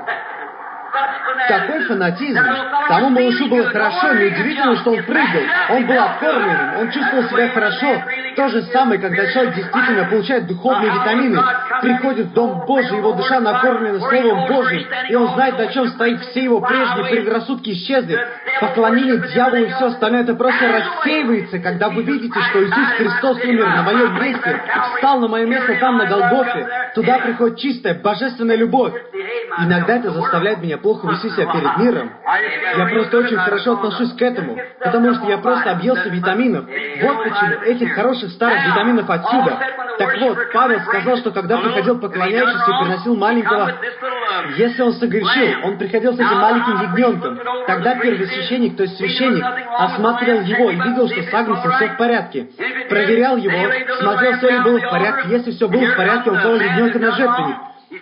Такой фанатизм. Тому малышу было хорошо, неудивительно, что он прыгал. Он был откормленным, он чувствовал себя хорошо. То же самое, когда человек действительно получает духовные витамины, приходит в Дом Божий, его душа накормлена Словом Божьим, и он знает, на чем стоит, все его прежние предрассудки исчезли. Поклонение дьяволу и все остальное, это просто рассеивается, когда вы видите, что Иисус Христос умер на моем месте, встал на мое место там, на Голгофе. Туда приходит чистая, божественная любовь. Иногда это заставляет меня плохо вести себя перед миром. Я просто очень хорошо отношусь к этому, потому что я просто объелся витаминов. Вот почему, этих хороших старых витаминов отсюда. Так вот, Павел сказал, что когда приходил поклоняющийся и приносил маленького, если он согрешил, он приходил с этим маленьким ягненком. Тогда первосвященник, то есть священник, осматривал его и видел, что с агнцем все в порядке. Проверял его, смотрел, все ли было в порядке. Если все было в порядке, он клал ягненка на жертвенник.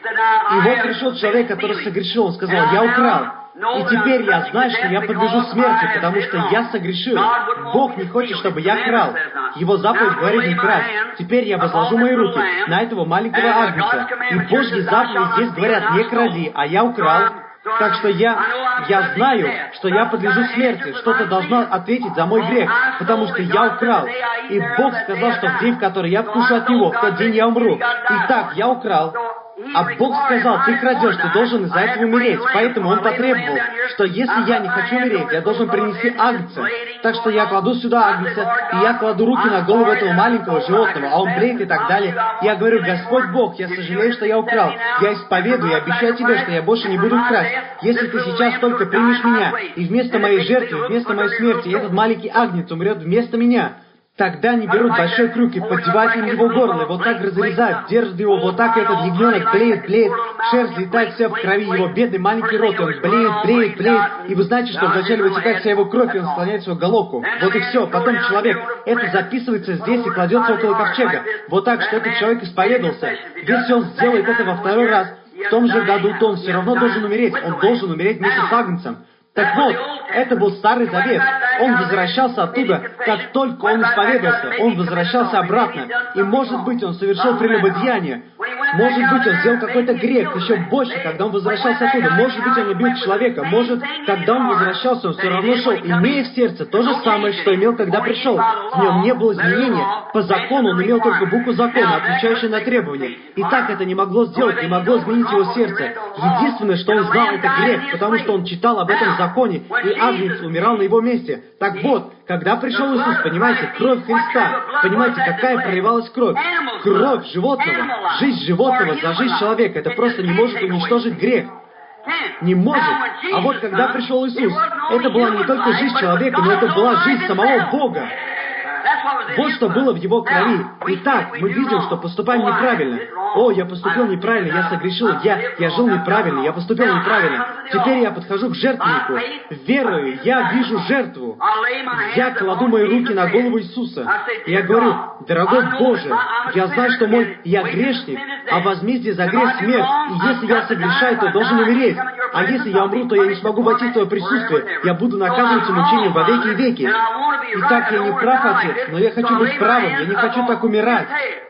И вот пришел человек, который согрешил, он сказал: я украл. И теперь я знаю, что я подлежу смерти, потому что я согрешил. Бог не хочет, чтобы я крал. Его заповедь говорит не красть. Теперь я возложу мои руки на этого маленького агнца. И Божьи заповеди здесь говорят: не кради, а я украл. Так что я знаю, что я подлежу смерти. Что-то должно ответить за мой грех, потому что я украл. И Бог сказал, что в день, в который я вкушу от Него, в тот день я умру. Итак, я украл. А Бог сказал: ты крадешь, ты должен из-за этого умереть. Поэтому Он потребовал, что если я не хочу умереть, я должен принести агнца. Так что я кладу сюда агнца, и я кладу руки на голову этого маленького животного, а он блеет и так далее. Я говорю: Господь Бог, я сожалею, что я украл. Я исповедую, я обещаю тебе, что я больше не буду красть. Если ты сейчас только примешь меня, и вместо моей жертвы, вместо моей смерти, этот маленький агнец умрет вместо меня, тогда они берут большой крюк и поддевают им его горло, и вот так разрезают, держат его вот так, и этот ягненок блеет, шерсть летает вся в крови, его бедный маленький рот, и он блеет, и вы знаете, что вначале вытекает вся его кровь, и он склоняет свою головку. Вот и все. Потом человек, это записывается здесь и кладется около ковчега. Вот так, что этот человек исповедовался. Если он сделает это во второй раз, в том же году, то он все равно должен умереть. Он должен умереть вместе с агнцем. Так вот, это был Старый Завет. Он возвращался оттуда, как только он исповедовался. Он возвращался обратно. И, может быть, он совершил прелюбодеяние. Может быть, он сделал какой-то грех, еще больше, когда он возвращался оттуда. Может быть, он убил человека. Может, когда он возвращался, он все равно шел, имея в сердце то же самое, что имел, когда пришел. В нем не было изменения. По закону он имел только букву закона, отвечающую на требования. И так это не могло сделать, не могло изменить его сердце. Единственное, что он знал, это грех, потому что он читал об этом законе, и агнец умирал на его месте. Так вот, когда пришел Иисус, понимаете, кровь Христа, понимаете, какая проливалась кровь? Кровь животного, жизнь животного за жизнь человека. Это просто не может уничтожить грех. Не может. А вот когда пришел Иисус, это была не только жизнь человека, но это была жизнь самого Бога. Вот что было в его крови. Итак, мы видим, что поступаем неправильно. О, я поступил неправильно, я согрешил, я жил неправильно, я поступил неправильно. Теперь я подхожу к жертвеннику. Верою я вижу жертву. Я кладу мои руки на голову Иисуса. Я говорю: дорогой Боже, я знаю, что я грешник, а возмездие за грех смерть. И если я согрешаю, то должен умереть. А если я умру, то я не смогу войти в Твое присутствие. Я буду наказываться мучением во веки и веки. Итак, я не прав, Отец, но я хочу быть правым, я не хочу так умирать.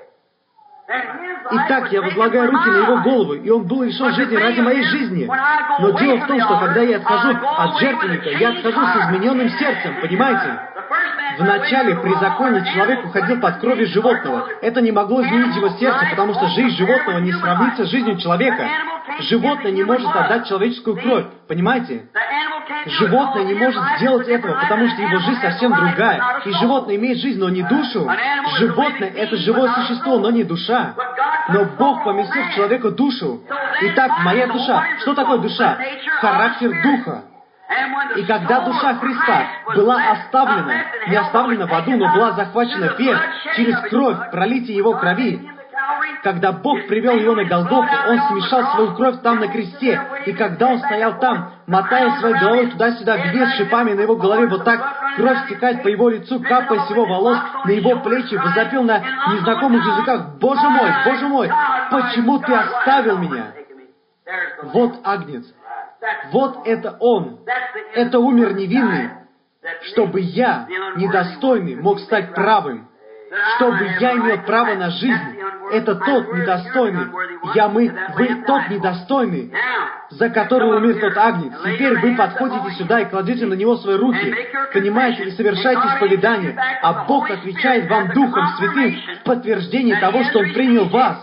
Итак, я возлагаю руки на его голову, и он был лишен жизни ради моей жизни. Но дело в том, что когда я отхожу от жертвенника, я отхожу с измененным сердцем, понимаете? Вначале при законе человек уходил под кровью животного. Это не могло изменить его сердце, потому что жизнь животного не сравнится с жизнью человека. Животное не может отдать человеческую кровь, понимаете? Животное не может сделать этого, потому что его жизнь совсем другая. И животное имеет жизнь, но не душу. Животное — это живое существо, но не душа. Но Бог поместил в человека душу. Итак, моя душа. Что такое душа? Характер духа. И когда душа Христа была оставлена, не оставлена в аду, но была захвачена вверх через кровь, пролитие Его крови, когда Бог привел Его на Голгофу, Он смешал свою кровь там на кресте, и когда Он стоял там, мотая своей головой туда-сюда, бья с шипами на Его голове, вот так, кровь стекает по Его лицу, капая с Его волос на Его плечи, возопил на незнакомых языках: Боже мой, почему Ты оставил меня?» Вот Агнец. Вот это Он. Это умер невинный, чтобы я, недостойный, мог стать правым. Чтобы я имел право на жизнь. Это тот недостойный. Вы тот недостойный, за которого умер тот Агнец. Теперь вы подходите сюда и кладете на него свои руки, понимаете, и совершаете исповедание. А Бог отвечает вам Духом Святым в подтверждении того, что Он принял вас.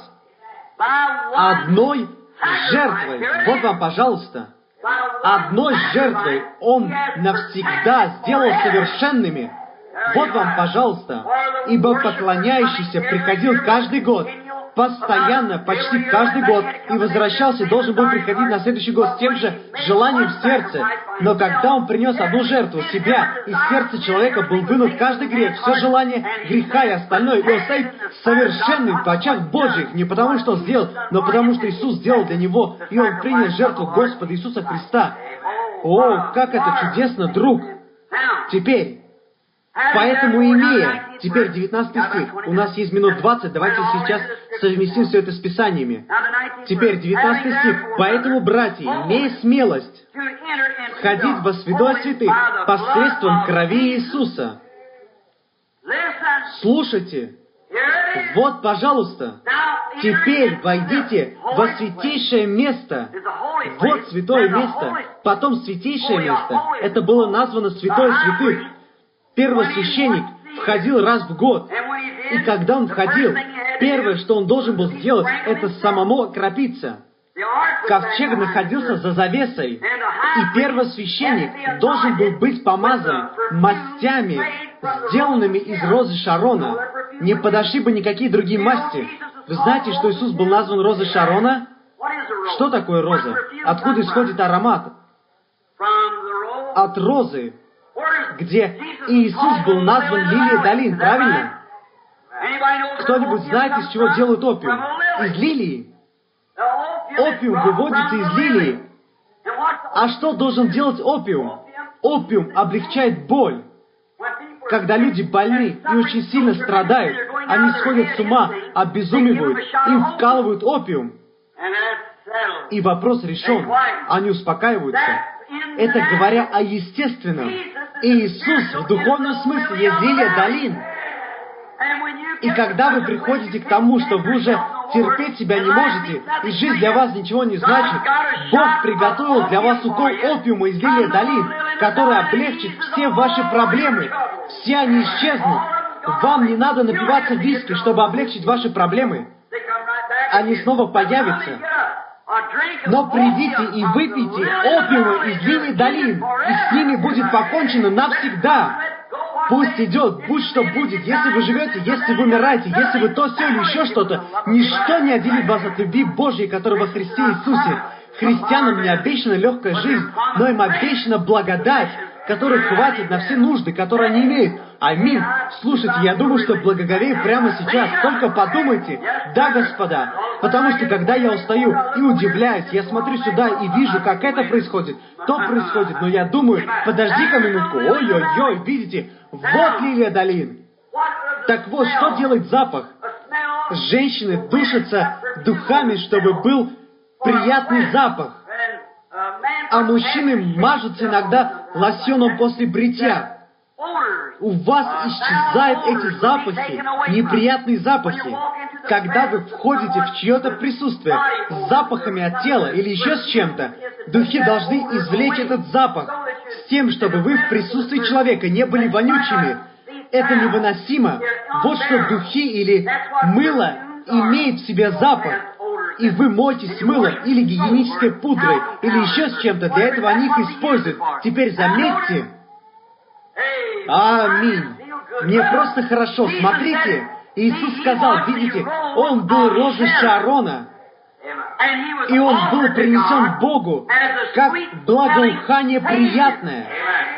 Одной жертвой. Вот вам, пожалуйста. Одной жертвой Он навсегда сделал совершенными. Вот вам, пожалуйста. Ибо поклоняющийся приходил каждый год, постоянно, почти каждый год, и возвращался, и должен был приходить на следующий год с тем же желанием в сердце. Но когда Он принес одну жертву, себя, из сердца человека был вынут каждый грех, все желание греха и остальное, и Он стоит совершенный в очах Божьих, не потому что Он сделал, но потому что Иисус сделал для Него, и Он принял жертву Господа Иисуса Христа. О, как это чудесно, друг! Теперь, поэтому имея, теперь 19 стих, у нас есть минут 20, давайте сейчас совместим все это с Писаниями. Теперь 19 стих, поэтому, братья, имея смелость входить во святое святых посредством крови Иисуса. Слушайте, вот, пожалуйста, теперь войдите во святейшее место. Вот святое место, потом святейшее место. Это было названо святое святых. Первосвященник входил раз в год. И когда он входил, первое, что он должен был сделать, это самому окропиться. Ковчег находился за завесой, и первосвященник должен был быть помазан мастями, сделанными из розы Шарона. Не подошли бы никакие другие масти. Вы знаете, что Иисус был назван розой Шарона? Что такое роза? Откуда исходит аромат? От розы, где Иисус был назван лилией долин, правильно? Кто-нибудь знает, из чего делают опиум? Из лилии. Опиум выводится из лилии. А что должен делать опиум? Опиум облегчает боль. Когда люди больны и очень сильно страдают, они сходят с ума, обезумевают, им вкалывают опиум. И вопрос решен. Они успокаиваются. Это говоря о естественном. И Иисус в духовном смысле есть лилия долин. И когда вы приходите к тому, что вы уже терпеть себя не можете, и жизнь для вас ничего не значит, Бог приготовил для вас укол опиума из лилии долин, который облегчит все ваши проблемы. Все они исчезнут. Вам не надо напиваться виски, чтобы облегчить ваши проблемы. Они снова появятся. Но придите и выпейте опиума из лилии долин, и с ними будет покончено навсегда. Пусть идет, будь что будет, если вы живете, если вы умираете, если вы то, сё или еще что-то, ничто не отделит вас от любви Божьей, которая во Христе Иисусе. Христианам не обещана легкая жизнь, но им обещана благодать. которых хватит на все нужды, которые они имеют. Аминь. Слушайте, я думаю, что благоговею прямо сейчас. Только подумайте. Да, господа. Потому что, когда я устаю и удивляюсь, я смотрю сюда и вижу, как это происходит, то происходит. Но я думаю, подожди-ка минутку. Ой-ой-ой, видите? Вот лилия долин. Так вот, что делает запах? Женщины душатся духами, чтобы был приятный запах. А мужчины мажутся иногда лосьоном после бритья. У вас исчезают эти запахи, неприятные запахи. Когда вы входите в чье-то присутствие с запахами от тела или еще с чем-то, духи должны извлечь этот запах с тем, чтобы вы в присутствии человека не были вонючими. Это невыносимо. Вот что духи или мыло имеют в себе запах. И вы моетесь с мылом или гигиенической пудрой, или еще с чем-то. Для этого они их используют. Теперь заметьте. Аминь. Мне просто хорошо. Смотрите. Иисус сказал, видите, Он был розой Шаарона. И Он был принесен Богу, как благоухание приятное.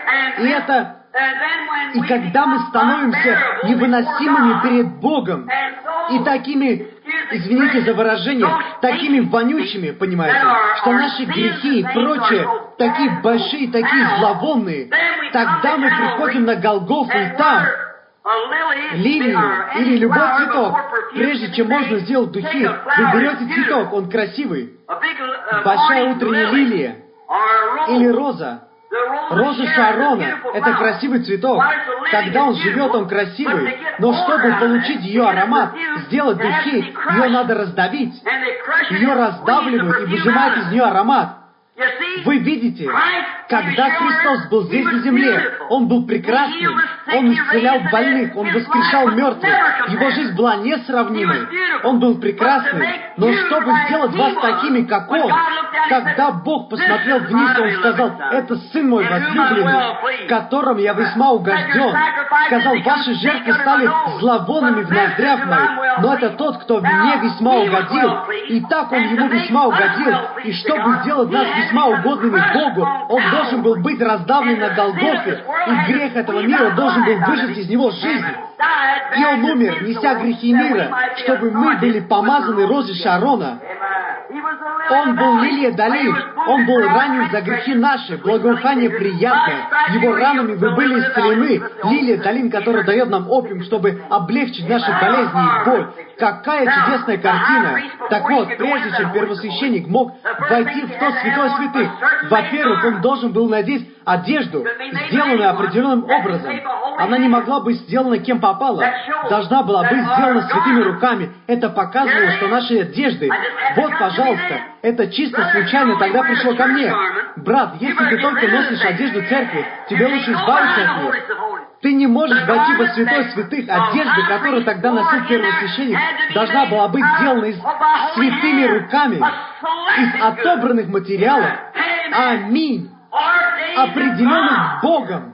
И когда мы становимся невыносимыми перед Богом, и такими, извините за выражение, такими вонючими, понимаете, что наши грехи и прочее, такие большие, такие зловонные, тогда мы приходим на Голгофу, и там лилию или любой цветок, прежде чем можно сделать духи, вы берете цветок, он красивый, большая утренняя лилия или роза. Роза Шаарона — это красивый цветок. Когда он живет, он красивый. Но чтобы получить ее аромат, сделать духи, ее надо раздавить. Ее раздавливают и выжимают из нее аромат. Вы видите, когда Христос был здесь на земле, Он был прекрасным, Он исцелял больных, Он воскрешал мертвых. Его жизнь была несравнимой. Он был прекрасным. Но чтобы сделать вас такими, как Он, когда Бог посмотрел вниз, Он сказал, «Это Сын мой возлюбленный, в котором я весьма угожден». Сказал, «Ваши жертвы стали зловонными в ноздрях моих, но это тот, кто мне весьма угодил». И так Он ему весьма угодил. И чтобы сделать нас весьма угодными Богу, Он должен был быть раздавлен на Голгофе, и грех этого мира должен был выжать из него жизнь. И Он умер, неся грехи мира, чтобы мы были помазаны розой Шаарона. Он был лилия долин, Он был ранен за грехи наши, благоухание приятное. Его ранами вы были исцелены. Лилия долин, которая дает нам опиум, чтобы облегчить наши болезни и боль. Какая чудесная картина! Так вот, прежде чем первосвященник мог войти в тот святой святых, во-первых, он должен был надеть одежду, сделанную определенным образом. Она не могла быть сделана кем попало. Должна была быть сделана святыми руками. Это показывало, что наши одежды... Вот, пожалуйста, это чисто случайно тогда пришло ко мне. Брат, если ты только носишь одежду церкви, тебе лучше избавиться от нее. Ты не можешь войти во святой святых. Одежда, которую тогда носил первосвященник, должна была быть сделана из святыми руками, из отобранных материалов. Аминь. Определенных Богом.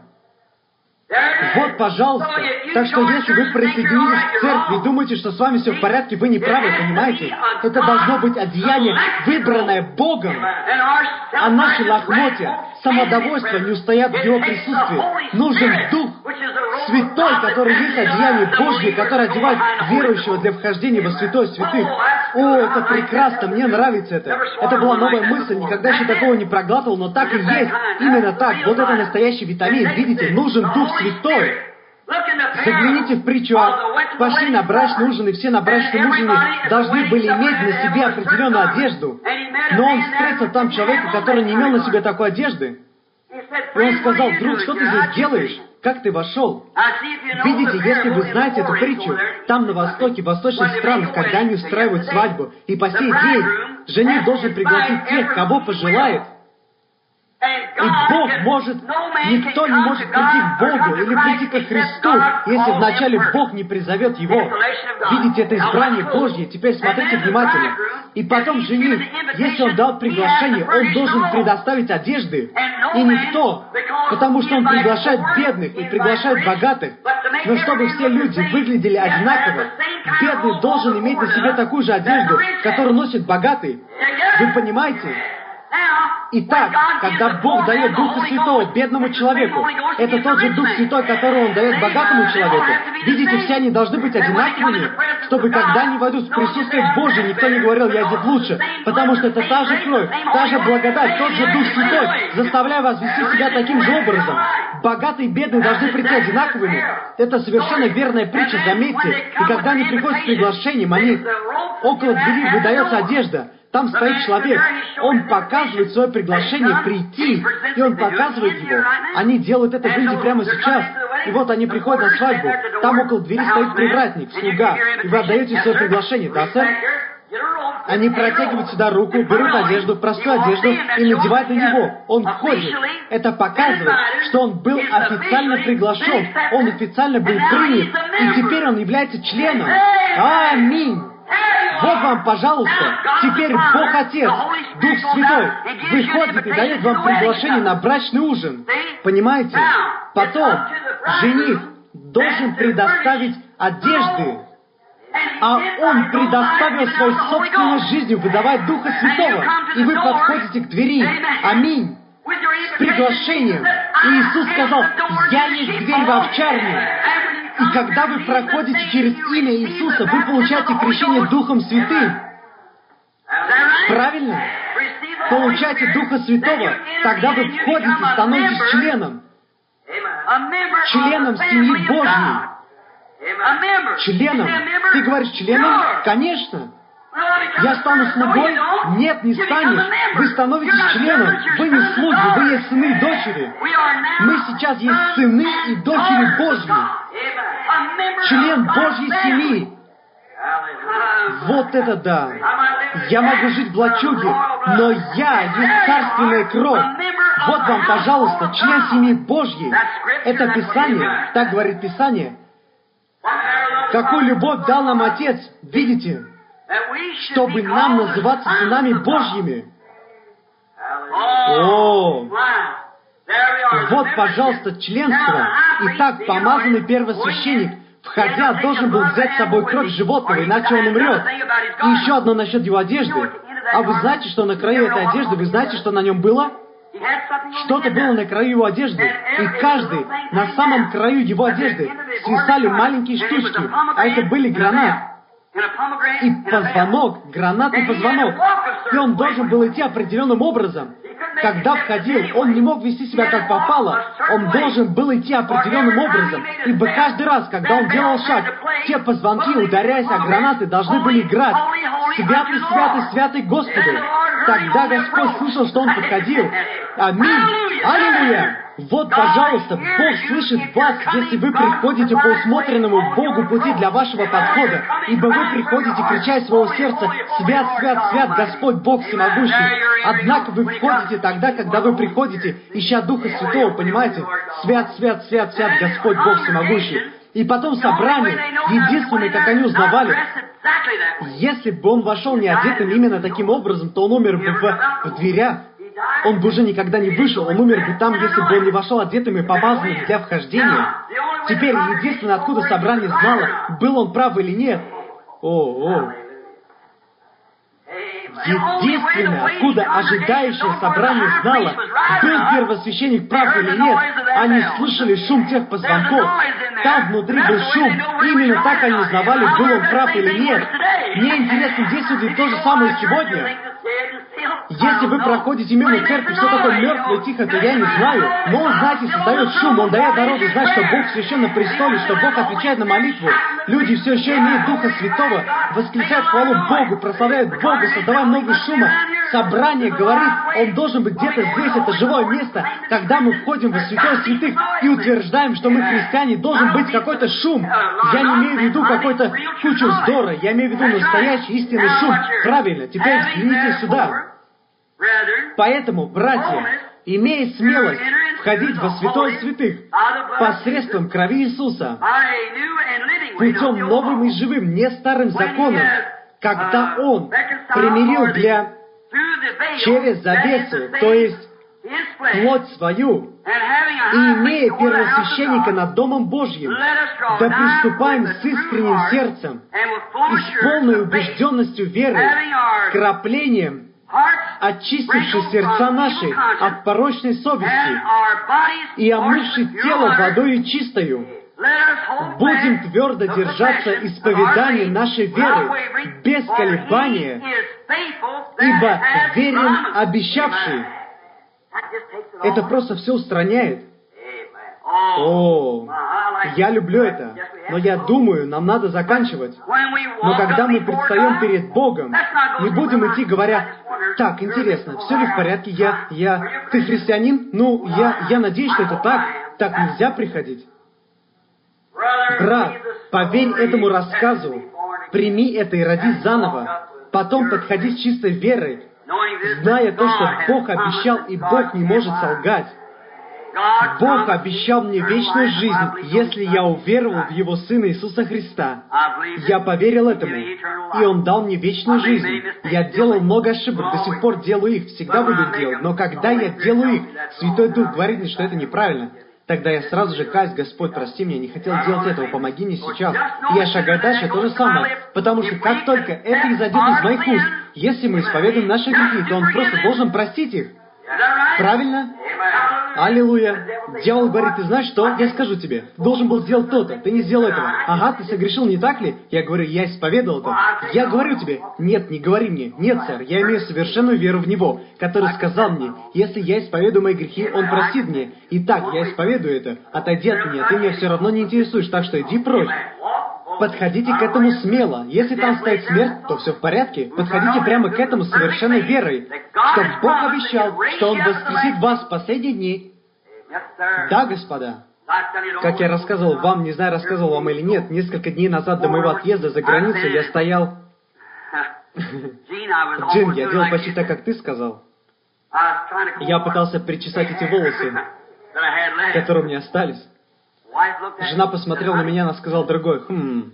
Вот, пожалуйста. Так что, если вы присоединитесь к церкви и думаете, что с вами все в порядке, вы не правы, понимаете? Это должно быть одеяние, выбранное Богом. А наши лохмотья, самодовольство не устоят в Его присутствии. Нужен Дух Святой, который есть одеяние Божье, которое одевает верующего для вхождения во святое святых. О, это прекрасно, мне нравится это. Это была новая мысль, никогда еще такого не проглатывал, но так и есть. Именно так. Вот это настоящий витамин. Видите, нужен Дух Святой. Загляните в притчу пошли на брачный ужин, и все на брачном ужине должны были иметь на себе определенную одежду. Но он встретил там человека, который не имел на себе такой одежды. И он сказал, друг, что ты здесь делаешь? Как ты вошел? Видите, если вы знаете эту притчу, там на Востоке, в восточных странах, когда они устраивают свадьбу, и по сей день жених должен пригласить тех, кого пожелает. И Бог может, никто не может прийти к Богу или прийти ко Христу, если вначале Бог не призовет его. Видите, это избрание Божье. Теперь смотрите внимательно. И потом жених, если он дал приглашение, он должен предоставить одежды. И никто, потому что он приглашает бедных и приглашает богатых. Но чтобы все люди выглядели одинаково, бедный должен иметь на себе такую же одежду, которую носит богатый. Вы понимаете? Итак, когда Бог дает Духа Святого бедному человеку, это тот же Дух Святой, который Он дает богатому человеку. Видите, все они должны быть одинаковыми, чтобы когда они войдут в присутствие Божие, никто не говорил, я один лучше, потому что это та же кровь, та же благодать, тот же Дух Святой, заставляя вас вести себя таким же образом. Богатые и бедные должны прийти одинаковыми. Это совершенно верная притча, заметьте. И когда они приходят с приглашением, около двери выдается одежда. Там стоит человек, он показывает свое приглашение прийти, и он показывает его. Они делают это, видите, прямо сейчас. И вот они приходят на свадьбу, там около двери стоит привратник, слуга, и вы отдаете свое приглашение, да, сэр? Они протягивают сюда руку, берут одежду, простую одежду, и надевают на него. Он входит. Это показывает, что он был официально приглашен, он официально был принят, и теперь он является членом. Аминь! Вот вам, пожалуйста, теперь Бог Отец, Дух Святой, выходит и дает вам приглашение на брачный ужин. Понимаете? Потом жених должен предоставить одежды, а он предоставил свою собственную жизнь, выдавая Духа Святого, и вы подходите к двери. Аминь. С приглашением. И Иисус сказал, «Я есть дверь в овчарню». И когда вы проходите через имя Иисуса, вы получаете крещение Духом Святым. Правильно? Получаете Духа Святого, тогда вы входите, становитесь членом. Членом семьи Божьей. Членом. Ты говоришь, членом? Конечно. Я стану слугой? Нет, не станешь. Вы становитесь членом. Вы не слуги, вы есть сыны и дочери. Мы сейчас есть сыны и дочери Божьи. Член Божьей семьи. Вот это да. Я могу жить в лачуге, но я есть царственная кровь. Вот вам, пожалуйста, член семьи Божьей. Это Писание, так говорит Писание. Какую любовь дал нам Отец, видите? Чтобы нам называться сынами Божьими. О! Вот, пожалуйста, членство. Итак, помазанный первосвященник, входя, должен был взять с собой кровь животного, иначе он умрет. И еще одно насчет его одежды. А вы знаете, что на краю этой одежды, вы знаете, что на нем было? Что-то было на краю его одежды. И каждый, на самом краю его одежды, свисали маленькие штучки, а это были гранаты. И позвонок, гранатный позвонок. И он должен был идти определенным образом. Когда входил, он не мог вести себя как попало. Он должен был идти определенным образом. Ибо каждый раз, когда он делал шаг, те позвонки, ударяясь о гранаты, должны были играть. Святый, святый, святый Господу. Тогда Господь слышал, что он подходил. Аминь. Аллилуйя. Вот, пожалуйста, Бог слышит вас, если вы приходите по усмотренному Богу пути для вашего подхода, ибо вы приходите, крича из своего сердца, «Свят, свят, свят, Господь Бог всемогущий». Однако вы входите тогда, когда вы приходите, ища Духа Святого, понимаете? «Свят, свят, свят, свят, Господь Бог всемогущий». И потом собрание, единственное, как они узнавали, если бы он вошел не одетым именно таким образом, то он умер бы в дверях. Он бы уже никогда не вышел, он умер бы там, если бы он не вошел одетым и помазанным для вхождения. Теперь единственное, откуда собрание знало, был он прав или нет. Единственное, откуда ожидающее собрание знало, был первосвященник прав или нет, они слышали шум тех позвонков. Там внутри был шум. Именно так они узнавали, был он прав или нет. Мне интересно, действует ли то же самое сегодня. Если вы проходите мимо церкви, что такое мертвое и тихо, то я не знаю. Но он, знаете, создает шум, он дает народу знать, что Бог священ на престоле, что Бог отвечает на молитву. Люди все еще имеют Духа Святого, восклицают хвалу Богу, прославляют Бога, создавая много шума. Собрание говорит, он должен быть где-то здесь, это живое место. Когда мы входим во святое святых и утверждаем, что мы христиане, должен быть какой-то шум. Я не имею в виду какой-то кучу вздора, я имею в виду настоящий истинный шум. Правильно, теперь взгляните сюда. Поэтому, братья, имея смелость входить во святое святых посредством крови Иисуса, путем новым и живым, не старым законом, когда Он примирил через завесу, то есть плоть свою, и имея первосвященника над Домом Божьим, да приступаем с искренним сердцем и с полной убежденностью веры, краплением очистивший сердца наши от порочной совести и омывший тело водою чистою, будем твердо держаться исповедания нашей веры без колебания, ибо верен обещавший. Это просто все устраняет. О, я люблю это, но я думаю, нам надо заканчивать. Но когда мы предстаем перед Богом, не будем идти, говоря: так, интересно, все ли в порядке, ты христианин? Ну, я надеюсь, что это так нельзя приходить. Брат, поверь этому рассказу, прими это и родись заново, потом подходи с чистой верой, зная то, что Бог обещал, и Бог не может солгать. Бог обещал мне вечную жизнь, если я уверовал в Его Сына Иисуса Христа. Я поверил этому, и Он дал мне вечную жизнь. Я делал много ошибок, до сих пор делаю их, всегда буду их делать. Но когда я делаю их, Святой Дух говорит мне, что это неправильно. Тогда я сразу же каюсь: Господь, прости меня, не хотел делать этого, помоги мне сейчас. И я шагаю дальше, то же самое. Потому что как только это изойдет из моих уст, если мы исповедуем наши грехи, то Он просто должен простить их. Правильно? Аллилуйя. Дьявол говорит: ты знаешь что? Я скажу тебе, ты должен был сделать то-то, ты не сделал этого. Ага, ты согрешил, не так ли? Я говорю: я исповедовал это. Я говорю тебе: нет, не говори мне. Нет, сэр, я имею совершенную веру в Него, который сказал мне: если я исповедую мои грехи, Он простит мне. Итак, я исповедую это. Отойди от меня, ты меня все равно не интересуешь, так что иди прочь. Подходите к этому смело. Если там стоит смерть, то все в порядке. Подходите прямо к этому с совершенной верой, что Бог обещал, что Он воскресит вас в последние дни. Да, господа. Как я рассказывал вам, не знаю, рассказывал вам или нет, несколько дней назад до моего отъезда за границу я стоял... Джин, я делал почти так, как ты сказал. Я пытался причесать эти волосы, которые у меня остались. Жена посмотрела на меня, она сказала другой: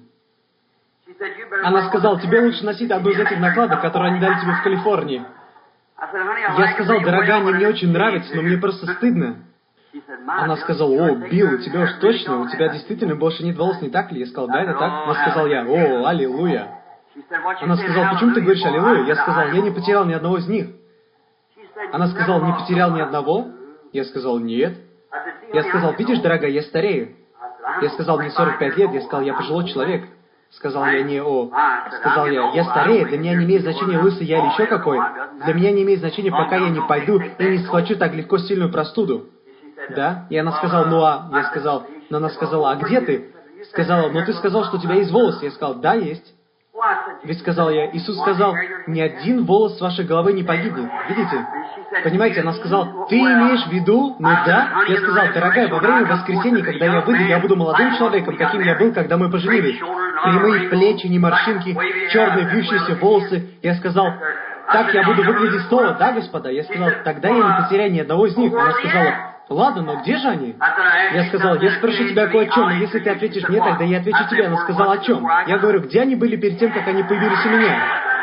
Она сказала: тебе лучше носить одну из этих накладок, которые они дали тебе в Калифорнии. Я сказал: дорогая, они мне очень нравятся, но мне просто стыдно. Она сказала: о, Билл, у тебя уж точно, у тебя действительно больше нет волос, не так ли? Я сказал: да, это так. Она сказала: я: о, аллилуйя. Она сказала: почему ты говоришь аллилуйя? Я сказал: я не потерял ни одного из них. Она сказала: не потерял ни одного? Я сказал: нет. Я сказал: видишь, дорогая, я старею. Я сказал: мне 45 лет. Я сказал: я пожилой человек. Сказал я: Сказал я старею, для меня не имеет значения, лысый я или еще какой. Для меня не имеет значения, пока я не пойду и не схвачу так легко сильную простуду. Да? И она сказала: я сказал, но она сказала: а где ты? Сказала: ты сказал, что у тебя есть волосы. Я сказал: да, есть. Ведь сказал я, Иисус сказал: ни один волос с вашей головы не погибнет. Видите? Понимаете, она сказала: ты имеешь в виду? Ну да. Я сказал: дорогая, во время воскресенья, когда я выйду, я буду молодым человеком, каким я был, когда мы поженились. Прямые плечи, не морщинки, черные вьющиеся волосы. Я сказал: так я буду выглядеть снова, да, господа? Я сказал: тогда я не потеряю ни одного из них. Она сказала: ладно, но где же они? Я сказал: я спрошу тебя кое о чем, но если ты ответишь мне, тогда я отвечу тебе. Она сказала: о чем? Я говорю: где они были перед тем, как они появились у меня?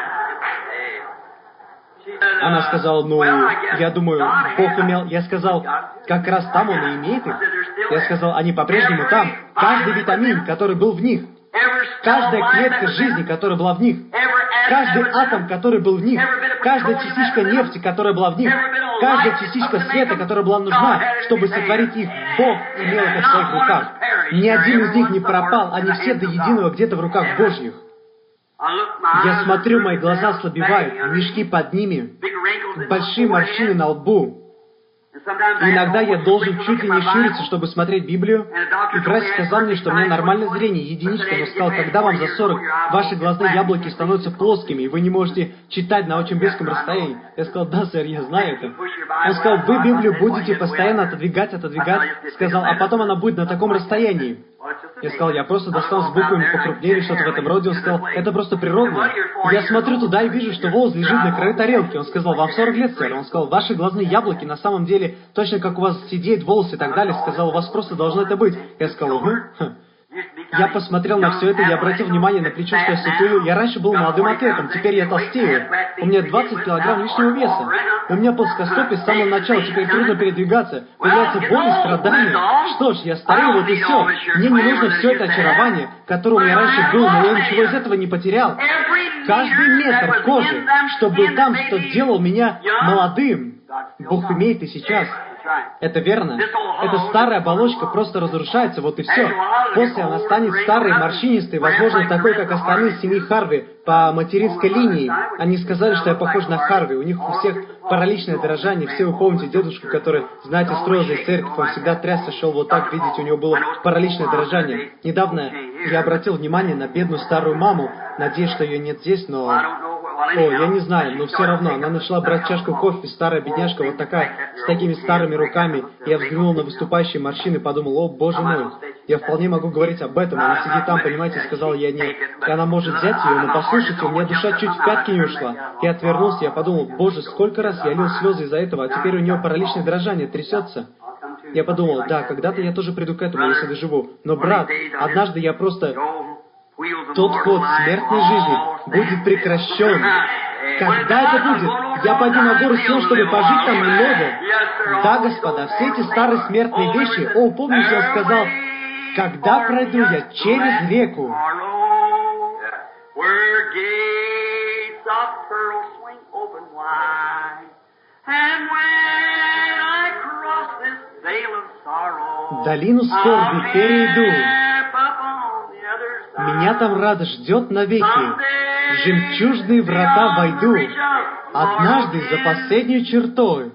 Она сказала: я думаю, Бог имел... Я сказал: как раз там Он и имеет их. Я сказал: они по-прежнему там. Каждый витамин, который был в них, каждая клетка жизни, которая была в них, каждый атом, который был в них, каждая частичка нефти, которая была в них, каждая частичка света, которая была нужна, чтобы сотворить их, Бог имел это в своих руках. Ни один из них не пропал, они все до единого где-то в руках Божьих. Я смотрю, мои глаза ослабевают, мешки под ними, большие морщины на лбу. Иногда я должен чуть ли не щуриться, чтобы смотреть Библию. И врач сказал мне, что у меня нормальное зрение, единичка, но сказал: когда вам за 40, ваши глазные яблоки становятся плоскими, и вы не можете читать на очень близком расстоянии. Я сказал: да, сэр, я знаю это. Он сказал: вы Библию будете постоянно отодвигать. Сказал: а потом она будет на таком расстоянии. Я сказал: я просто достану с буквами покрупнее, что-то в этом роде. Он сказал: это просто природно. Я смотрю туда и вижу, что волос лежит на краю тарелки. Он сказал: вам 40 лет, сэр. Он сказал: ваши глазные яблоки на самом деле точно как у вас сидеют волосы и так далее. Сказал: у вас просто должно это быть. Я сказал: Я посмотрел на все это, я обратил внимание на плечо, что я сутулю. Я раньше был молодым атлетом, теперь я толстею. У меня 20 килограмм лишнего веса. У меня плоскостопие с самого начала, теперь трудно передвигаться. Появляются боли, страдания. Что ж, я старею, вот и все. Мне не нужно все это очарование, которое у меня раньше было, но я ничего из этого не потерял. Каждый метр кожи, что был там, что делал меня молодым, Бог имеет и сейчас. Это верно. Эта старая оболочка просто разрушается, вот и все. После она станет старой, морщинистой, возможно, такой, как остальные из семьи Харви по материнской линии. Они сказали, что я похож на Харви. У них у всех параличное дрожание. Все вы помните дедушку, который, знаете, строил здесь церковь. Он всегда трясся, шел вот так, видите, у него было параличное дрожание. Недавно я обратил внимание на бедную старую маму. Надеюсь, что ее нет здесь, но... О, я не знаю, но все равно. Она начала брать чашку кофе, старая бедняжка, вот такая, с такими старыми руками. Я взглянул на выступающие морщины и подумал, о, боже мой, я вполне могу говорить об этом. Она сидит там, понимаете, сказал я не... И она может взять ее, но послушайте, у меня душа чуть в пятки не ушла. Я отвернулся, я подумал, боже, сколько раз я лил слезы из-за этого, а теперь у нее параличное дрожание, трясется. Я подумал, да, когда-то я тоже приду к этому, если доживу. Но, брат, однажды я просто... Тот ход смертной жизни будет прекращен. Когда это будет? Я пойду на гору Сион, чтобы пожить там немного. Да, господа, все эти старые смертные вещи. О, помните, я сказал, когда пройду я через реку? Долину скорби перейду. Меня там рад ждет навеки. В жемчужные врата войду. Однажды за последней чертой.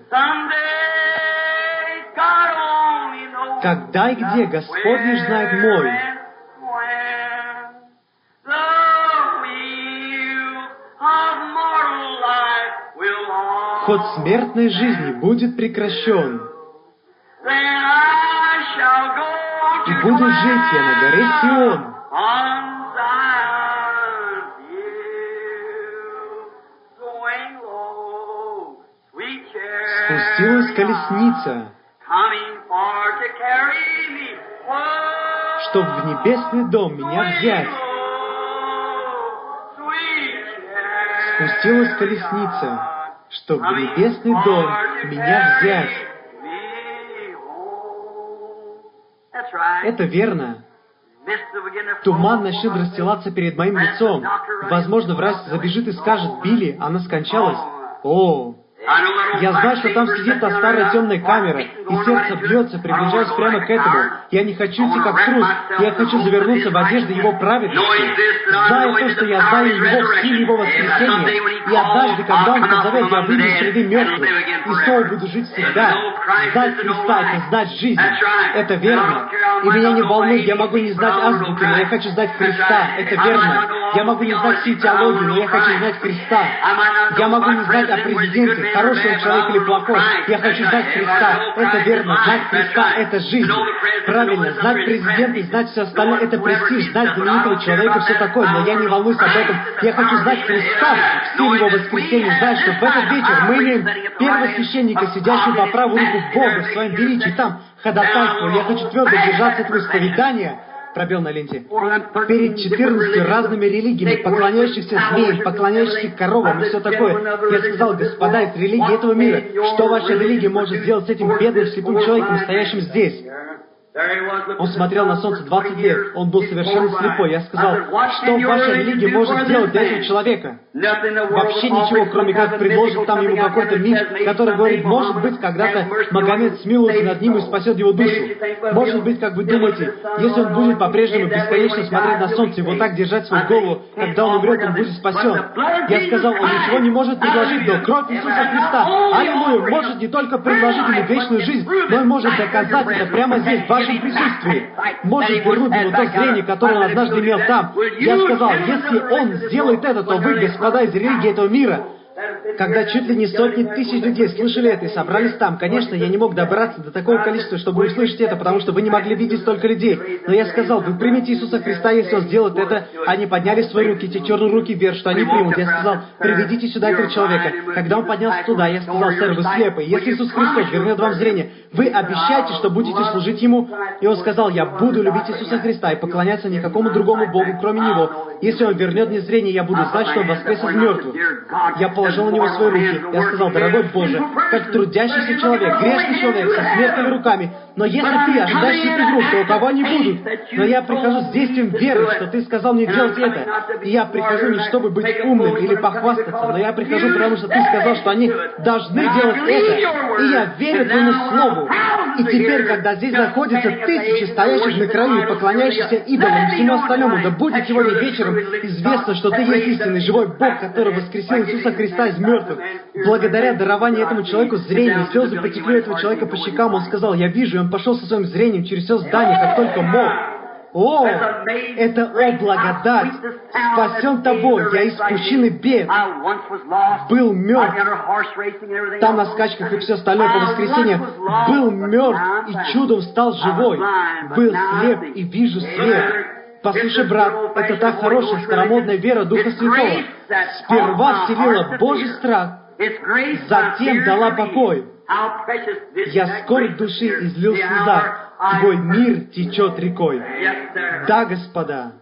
Когда и где Господь лишь знает мой. Ход смертной жизни будет прекращен. И буду жить я на горе Сион. Спустилась колесница, чтоб в небесный дом меня взять. Спустилась колесница, чтоб в небесный дом меня взять. Это верно. Туман начнет расстилаться перед моим лицом. Возможно, врач забежит и скажет, Билли, она скончалась. О, я знаю, что там сидит та старая темная камера, и сердце бьется, приближаясь прямо к этому. Я не хочу идти как трус, я хочу завернуться в одежды Его праведности, зная то, что я знаю Его в силе Его воскресения, и однажды, когда Он позовет, я выйду из среды мертвых, и снова буду жить всегда. Знать Христа — это знать жизнь. Это верно. И меня не волнует, я могу не знать азбуки, но я хочу знать Христа. Это верно. Я могу не знать всю теологию, но я хочу знать Христа. Я могу не знать о президенте, хороший он человек или плохой. Я хочу знать Христа. Это верно. Знать Христа — это жизнь. Правильно. Знать президента и знать все остальное — это престиж. Знать знаменитого человека — все такое. Но я не волнуюсь об этом. Я хочу знать Христа в силе Его воскресения. Знать, что в этот вечер мы имеем первосвященника, сидящего по правую руку Бога в своем величии. Там ходатайство. Я хочу твердо держаться этого исповедания. Пробел на ленте. Перед 14 разными религиями, поклоняющихся змеям, поклоняющихся коровам и все такое. Я сказал, господа, из религии этого мира, что ваша религия может сделать с этим бедным слепым человеком, стоящим здесь? Он смотрел на солнце 20 лет. Он был совершенно слепой. Я сказал, что ваша религия может сделать для этого человека? Вообще ничего, кроме как предложить там ему какой-то миф, который говорит, может быть, когда-то Магомед смилуется над ним и спасет его душу. Может быть, как вы думаете, если он будет по-прежнему бесконечно смотреть на солнце и вот так держать свою голову, когда он умрет, он будет спасен. Я сказал, он ничего не может предложить, но кровь Иисуса Христа, аллилуйя, может не только предложить ему вечную жизнь, но и может доказать это прямо здесь, в вашем присутствии. Может вернуть ему то зрение, которое он однажды имел там. Я сказал, если он сделает это, то вы, господа из религии этого мира, когда чуть ли не сотни тысяч людей слышали это и собрались там. Конечно, я не мог добраться до такого количества, чтобы услышать это, потому что вы не могли видеть столько людей. Но я сказал, вы примите Иисуса Христа, если Он сделает это. Они подняли свои руки, те черные руки вверх, что они примут. Я сказал, приведите сюда этого человека. Когда он поднялся туда, я сказал, сэр, вы слепы. Если Иисус Христос вернет вам зрение, вы обещаете, что будете служить Ему? И он сказал, я буду любить Иисуса Христа и поклоняться никакому другому Богу, кроме Него. Если Он вернет мне зрение, я буду знать, что Он воскрес из мертвых. Я положил на него свои руки. Я сказал, дорогой Боже, как трудящийся человек, грешный человек, со смертными руками, но если Ты ожидаешь этих рук, то у кого они будут? Но я прихожу с действием веры, что Ты сказал мне делать это. И я прихожу не чтобы быть умным или похвастаться, но я прихожу, потому что Ты сказал, что они должны делать это. И я верю Твоему Слову. И теперь, когда здесь находятся тысячи стоящих на краю и поклоняющихся идолам и всему остальному, да будет сегодня вечером известно, что Ты есть истинный живой Бог, который воскресил Иисуса Христа из мертвых. Благодаря дарованию этому человеку зрения, слезы потекли этого человека по щекам. Он сказал, я вижу, и он пошел со своим зрением через все здание, как только мог. О, это, благодать! Спасен тобой, я из пучины бед был мертв. Там на скачках и все остальное по воскресеньям был мертв и чудом стал живой. Был слеп и вижу свет. Послушай, брат, это та хорошая старомодная вера Духа Святого. Сперва вселила Божий страх, затем дала покой. Я скорбь души излил в слезах, Твой мир течет рекой. Да, господа.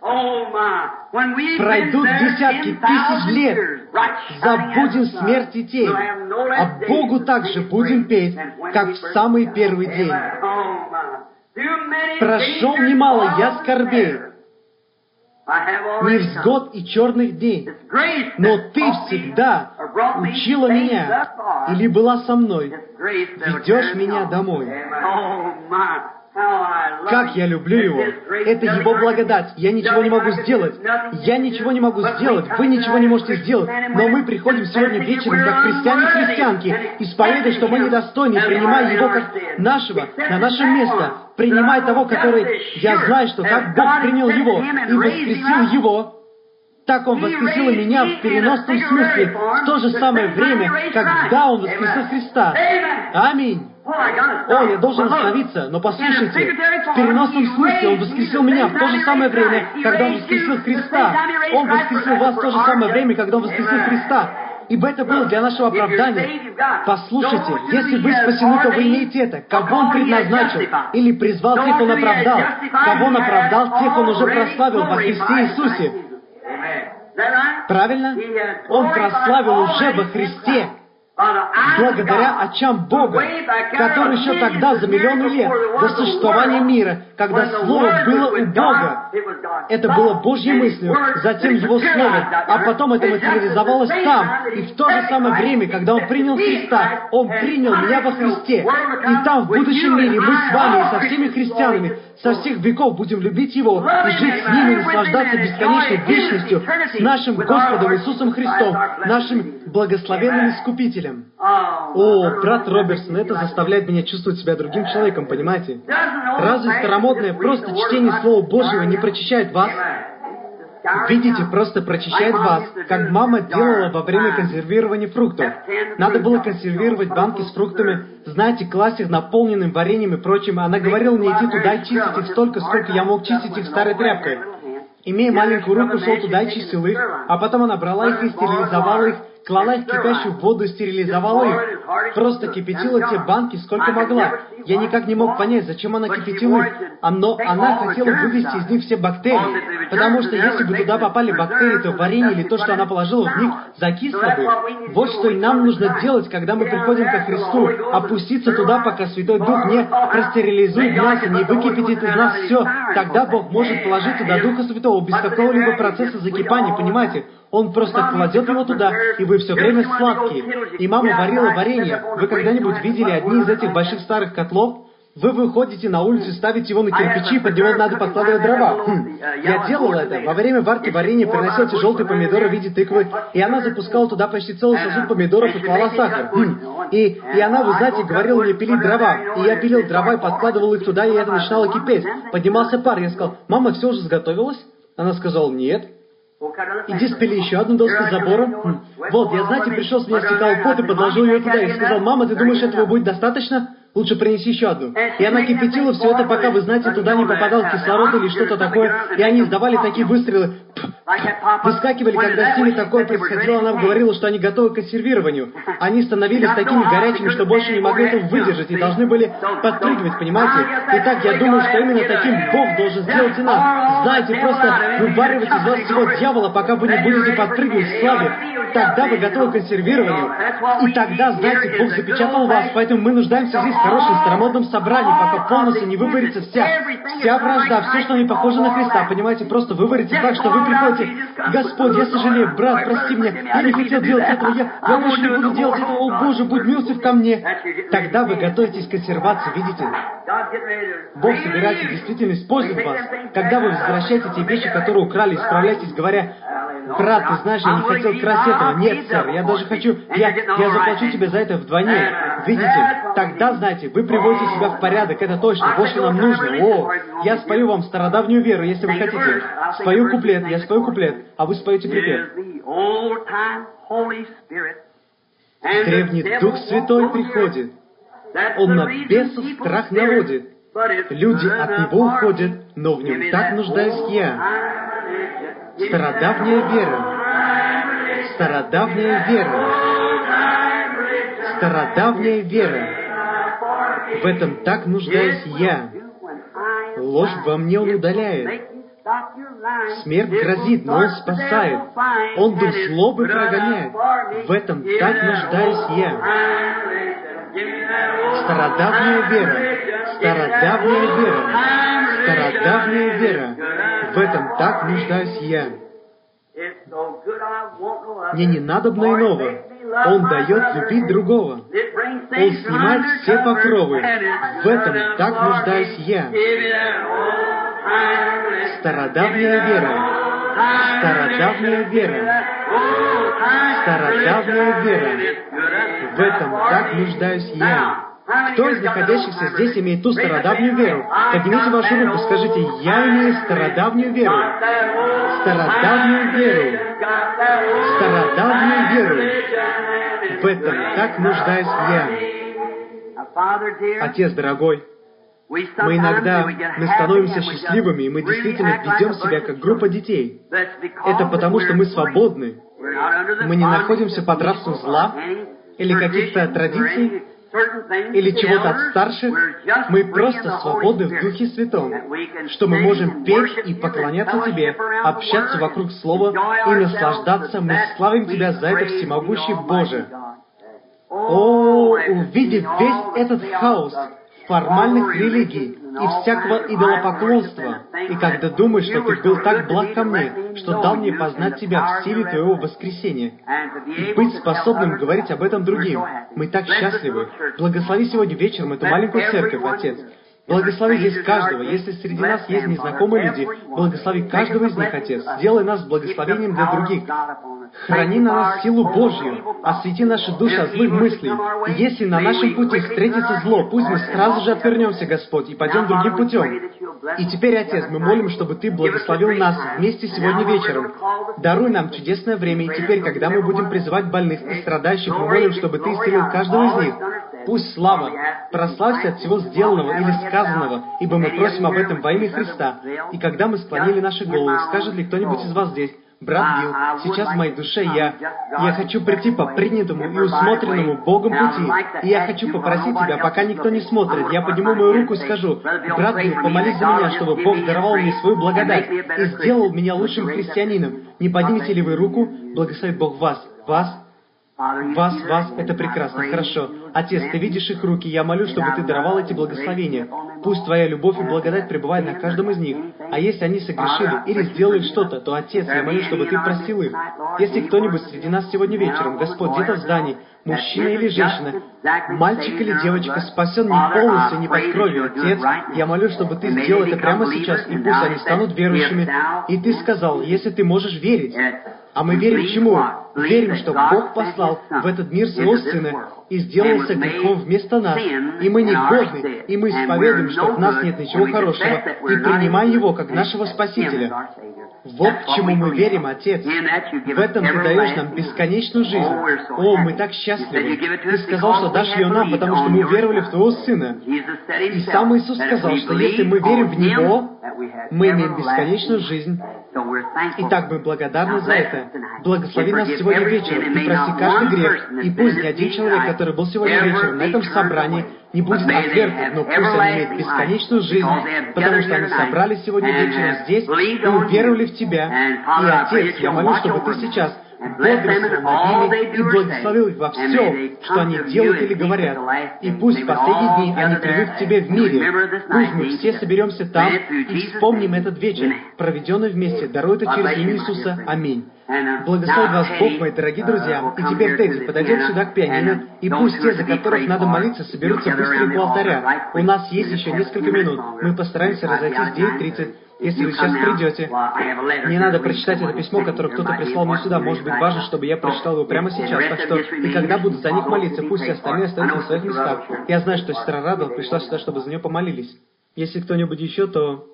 Пройдут десятки тысяч лет, забудем смерть и тень, а Богу также будем петь, как в самый первый день. Прошел немало я скорбей, невзгод и черных дней, но Ты всегда учила меня или была со мной, ведешь меня домой. Как я люблю Его! Это Его благодать. Я ничего не могу сделать. Я ничего не могу сделать. Вы ничего не можете сделать. Но мы приходим сегодня вечером, как христиане и христианки, исповедуя, что мы недостойны, принимая Его как нашего, на наше место, принимая того, который, я знаю, что как Бог принял Его и воскресил Его, так Он воскресил и меня в переносном смысле, в то же самое время, когда Он воскресил Христа. Аминь. О, я должен остановиться, но послушайте, в переносном смысле Он воскресил меня в то же самое время, когда Он воскресил Христа. Он воскресил вас в то же самое время, когда Он воскресил Христа. Ибо это было для нашего оправдания. Послушайте, если вы спасены, то вы имеете это. Кого Он предназначил или призвал, тех Он оправдал. Кого Он оправдал, тех Он уже прославил во Христе Иисусе. Правильно? Он прославил уже во Христе. Благодаря очам Бога, который еще тогда, за миллионы лет до существования мира, когда Слово было у Бога, это было Божьей мыслью, затем Его Слово, а потом это материализовалось там. И в то же самое время, когда Он принял Христа, Он принял меня во Христе. И там, в будущем мире, мы с вами и со всеми христианами со всех веков будем любить Его и жить с Ним и наслаждаться бесконечной вечностью с нашим Господом Иисусом Христом, нашим благословенным Искупителем. О, брат Робертсон, это заставляет меня чувствовать себя другим человеком, понимаете? Разве старомодное просто чтение Слова Божьего не прочищает вас? Видите, просто прочищает вас, как мама делала во время консервирования фруктов. Надо было консервировать банки с фруктами, знаете, класть их наполненным вареньем и прочим. Она говорила мне идти туда и чистить их столько, сколько я мог чистить их старой тряпкой. Имея маленькую руку, шел туда и чистил их, а потом она брала их и стерилизовала их, клала их в кипящую воду и стерилизовала их. Просто кипятила те банки, сколько могла. Я никак не мог понять, зачем она кипятила их. Но она хотела вывести из них все бактерии. Потому что если бы туда попали бактерии, то варенье или то, что она положила в них, закисло бы. Вот что и нам нужно делать, когда мы приходим ко Христу. Опуститься туда, пока Святой Дух не простерилизует нас и не выкипятит из нас все. Тогда Бог может положить туда Духа Святого без какого-либо процесса закипания, понимаете? Он просто кладет его туда, и вы все время сладкие. И мама варила варенье. Вы когда-нибудь видели одни из этих больших старых котлов? Вы выходите на улицу, ставите его на кирпичи, и под него надо подкладывать дрова. Я делал это. Во время варки варенья приносил эти желтые помидоры в виде тыквы, и она запускала туда почти целый сосуд помидоров и клала сахар. И она, вы знаете, говорила мне пилить дрова. И я пилил дрова и подкладывал их туда, и это начинало кипеть. Поднимался пар. Я сказал, мама, все уже сготовилось? Она сказала, нет. Иди спили еще одну доску забора. Вот, я, знаете, пришел, с меня стекал пот и подложил ее туда. И сказал: мама, ты думаешь, этого будет достаточно? Лучше принеси еще одну. И она кипятила все это, пока, вы знаете, туда не попадал кислород или что-то такое. И они издавали такие выстрелы. Выскакивали, когда с ними такое происходило. Она говорила, что они готовы к консервированию. Они становились такими горячими, что больше не могли этого выдержать и должны были подпрыгивать, понимаете? Итак, я думаю, что именно таким Бог должен сделать и нас. Знаете, просто выбаривать из вас всего дьявола, пока вы не будете подпрыгивать в славе. Тогда вы готовы к консервированию. И тогда, знаете, Бог запечатал вас, поэтому мы нуждаемся здесь в хорошем старомодном собрании, пока полностью не выварится вся вражда, все, что не похоже на Христа, понимаете, просто выварится так, что вы приходите: Господь, я сожалею, брат, прости меня, я не хотел делать этого, я больше не буду делать этого, о Боже, будь милостив ко мне. Тогда вы готовитесь к консервации, видите? Бог собирается действительно использовать вас, когда вы возвращаете те вещи, которые украли, исправляйтесь, говоря: брат, ты знаешь, я не хотел красть этого. Нет, сэр, я даже хочу, я заплачу тебе за это вдвойне. Видите? Тогда, знаете, вы приводите себя в порядок, это точно, вот что нам нужно. О, я спою вам стародавнюю веру, если вы хотите. Спою куплет, я спою куплет, а вы споете припев. Древний Дух Святой приходит, Он на бесов страх наводит. Люди от Него уходят, но в Нем так нуждаюсь я. Стародавняя вера, стародавняя вера, стародавняя вера. В этом так нуждаюсь я. Ложь во мне Он удаляет. Смерть грозит, но Он спасает. Он дух злобы прогоняет. В этом так нуждаюсь я. Стародавняя вера, стародавняя вера, стародавняя вера. В этом так нуждаюсь я. Мне не надобно иного. Он дает любить другого. Он снимает все покровы. В этом так нуждаюсь я. Стародавняя вера, стародавняя вера, стародавняя вера. В этом так нуждаюсь я. Кто из находящихся здесь имеет ту стародавнюю веру? Поднимите вашу руку, скажите: я имею стародавнюю веру. Стародавнюю веру. Стародавнюю веру. В этом так нуждаюсь я. Отец дорогой, мы иногда становимся счастливыми, и мы действительно ведем себя как группа детей. Это потому, что мы свободны. Мы не находимся под рабством зла или каких-то традиций, или чего-то от старших. Мы просто свободны в Духе Святом, что мы можем петь и поклоняться Тебе, общаться вокруг Слова и наслаждаться. Мы славим Тебя за это, всемогущий Боже. О, увидев весь этот хаос формальных религий и всякого идолопоклонства, и когда думаешь, что Ты был так благ ко мне, что дал мне познать Тебя в силе Твоего воскресения, и быть способным говорить об этом другим, мы так счастливы. Благослови сегодня вечером эту маленькую церковь, Отец. Благослови здесь каждого. Если среди нас есть незнакомые люди, благослови каждого из них, Отец. Сделай нас благословением для других. Храни на нас силу Божью. Освети наши души от злых мыслей. И если на нашем пути встретится зло, пусть мы сразу же отвернемся, Господь, и пойдем другим путем. И теперь, Отец, мы молим, чтобы Ты благословил нас вместе сегодня вечером. Даруй нам чудесное время, и теперь, когда мы будем призывать больных и страдающих, мы молим, чтобы Ты исцелил каждого из них. Пусть слава, прославься от всего сделанного или сказанного, ибо мы просим об этом во имя Христа. И когда мы склонили наши головы, скажет ли кто-нибудь из вас здесь: брат Билл, сейчас в моей душе я хочу прийти по принятому и усмотренному Богом пути, и я хочу попросить Тебя, пока никто не смотрит, я подниму мою руку и скажу: брат Билл, помолись за меня, чтобы Бог даровал мне свою благодать и сделал меня лучшим христианином. Не поднимете ли вы руку? Благословит Бог вас. Вас, это прекрасно, хорошо. Отец, Ты видишь их руки, я молю, чтобы Ты даровал эти благословения. Пусть Твоя любовь и благодать пребывает на каждом из них. А если они согрешили или сделали что-то, то, Отец, я молю, чтобы Ты простил их. Если кто-нибудь среди нас сегодня вечером, Господь, где-то в здании, мужчина или женщина, мальчик или девочка, спасен не полностью, не под кровью, Отец, я молю, чтобы Ты сделал это прямо сейчас, и пусть они станут верующими. И Ты сказал: если ты можешь верить. А мы верим чему? верим, что Бог послал в этот мир Своего Сына и сделался грехом вместо нас, и мы негодны, и мы исповедуем, что в нас нет ничего хорошего, и принимаем Его как нашего Спасителя. Вот к чему мы верим, Отец. В этом Ты даешь нам бесконечную жизнь. О, мы так счастливы. Ты сказал, что дашь ее нам, потому что мы уверовали в Твоего Сына. И сам Иисус сказал, что если мы верим в Него, мы имеем бесконечную жизнь. Итак, мы благодарны за это. Благослови нас сегодня вечером и прости каждый грех. И пусть ни один человек, который был сегодня вечером на этом собрании, не будет отвергнут, но пусть они имеют бесконечную жизнь, потому что они собрались сегодня вечером здесь и уверовали в Тебя. И, Отец, я молю, чтобы Ты сейчас бодрствовал над ними и благословил их во всем, что они делают или говорят. И пусть в последние дни они придут к Тебе в мире. Пусть мы все соберемся там и вспомним этот вечер, проведенный вместе. Даруй это через имя Иисуса. Аминь. Благослови вас Бог, мои дорогие друзья. И теперь Тедди подойдет сюда к пианино, и пусть те, за которых надо молиться, соберутся быстренько у алтаря. У нас есть еще несколько минут. Мы постараемся разойтись в 9:30. Если вы сейчас придете, мне надо прочитать это письмо, которое кто-то прислал мне сюда. Может быть, важно, чтобы я прочитал его прямо сейчас. Так что, и когда будут за них молиться, пусть все остальные остаются на своих местах. Я знаю, что сестра Радл пришла сюда, чтобы за нее помолились. Если кто-нибудь еще, то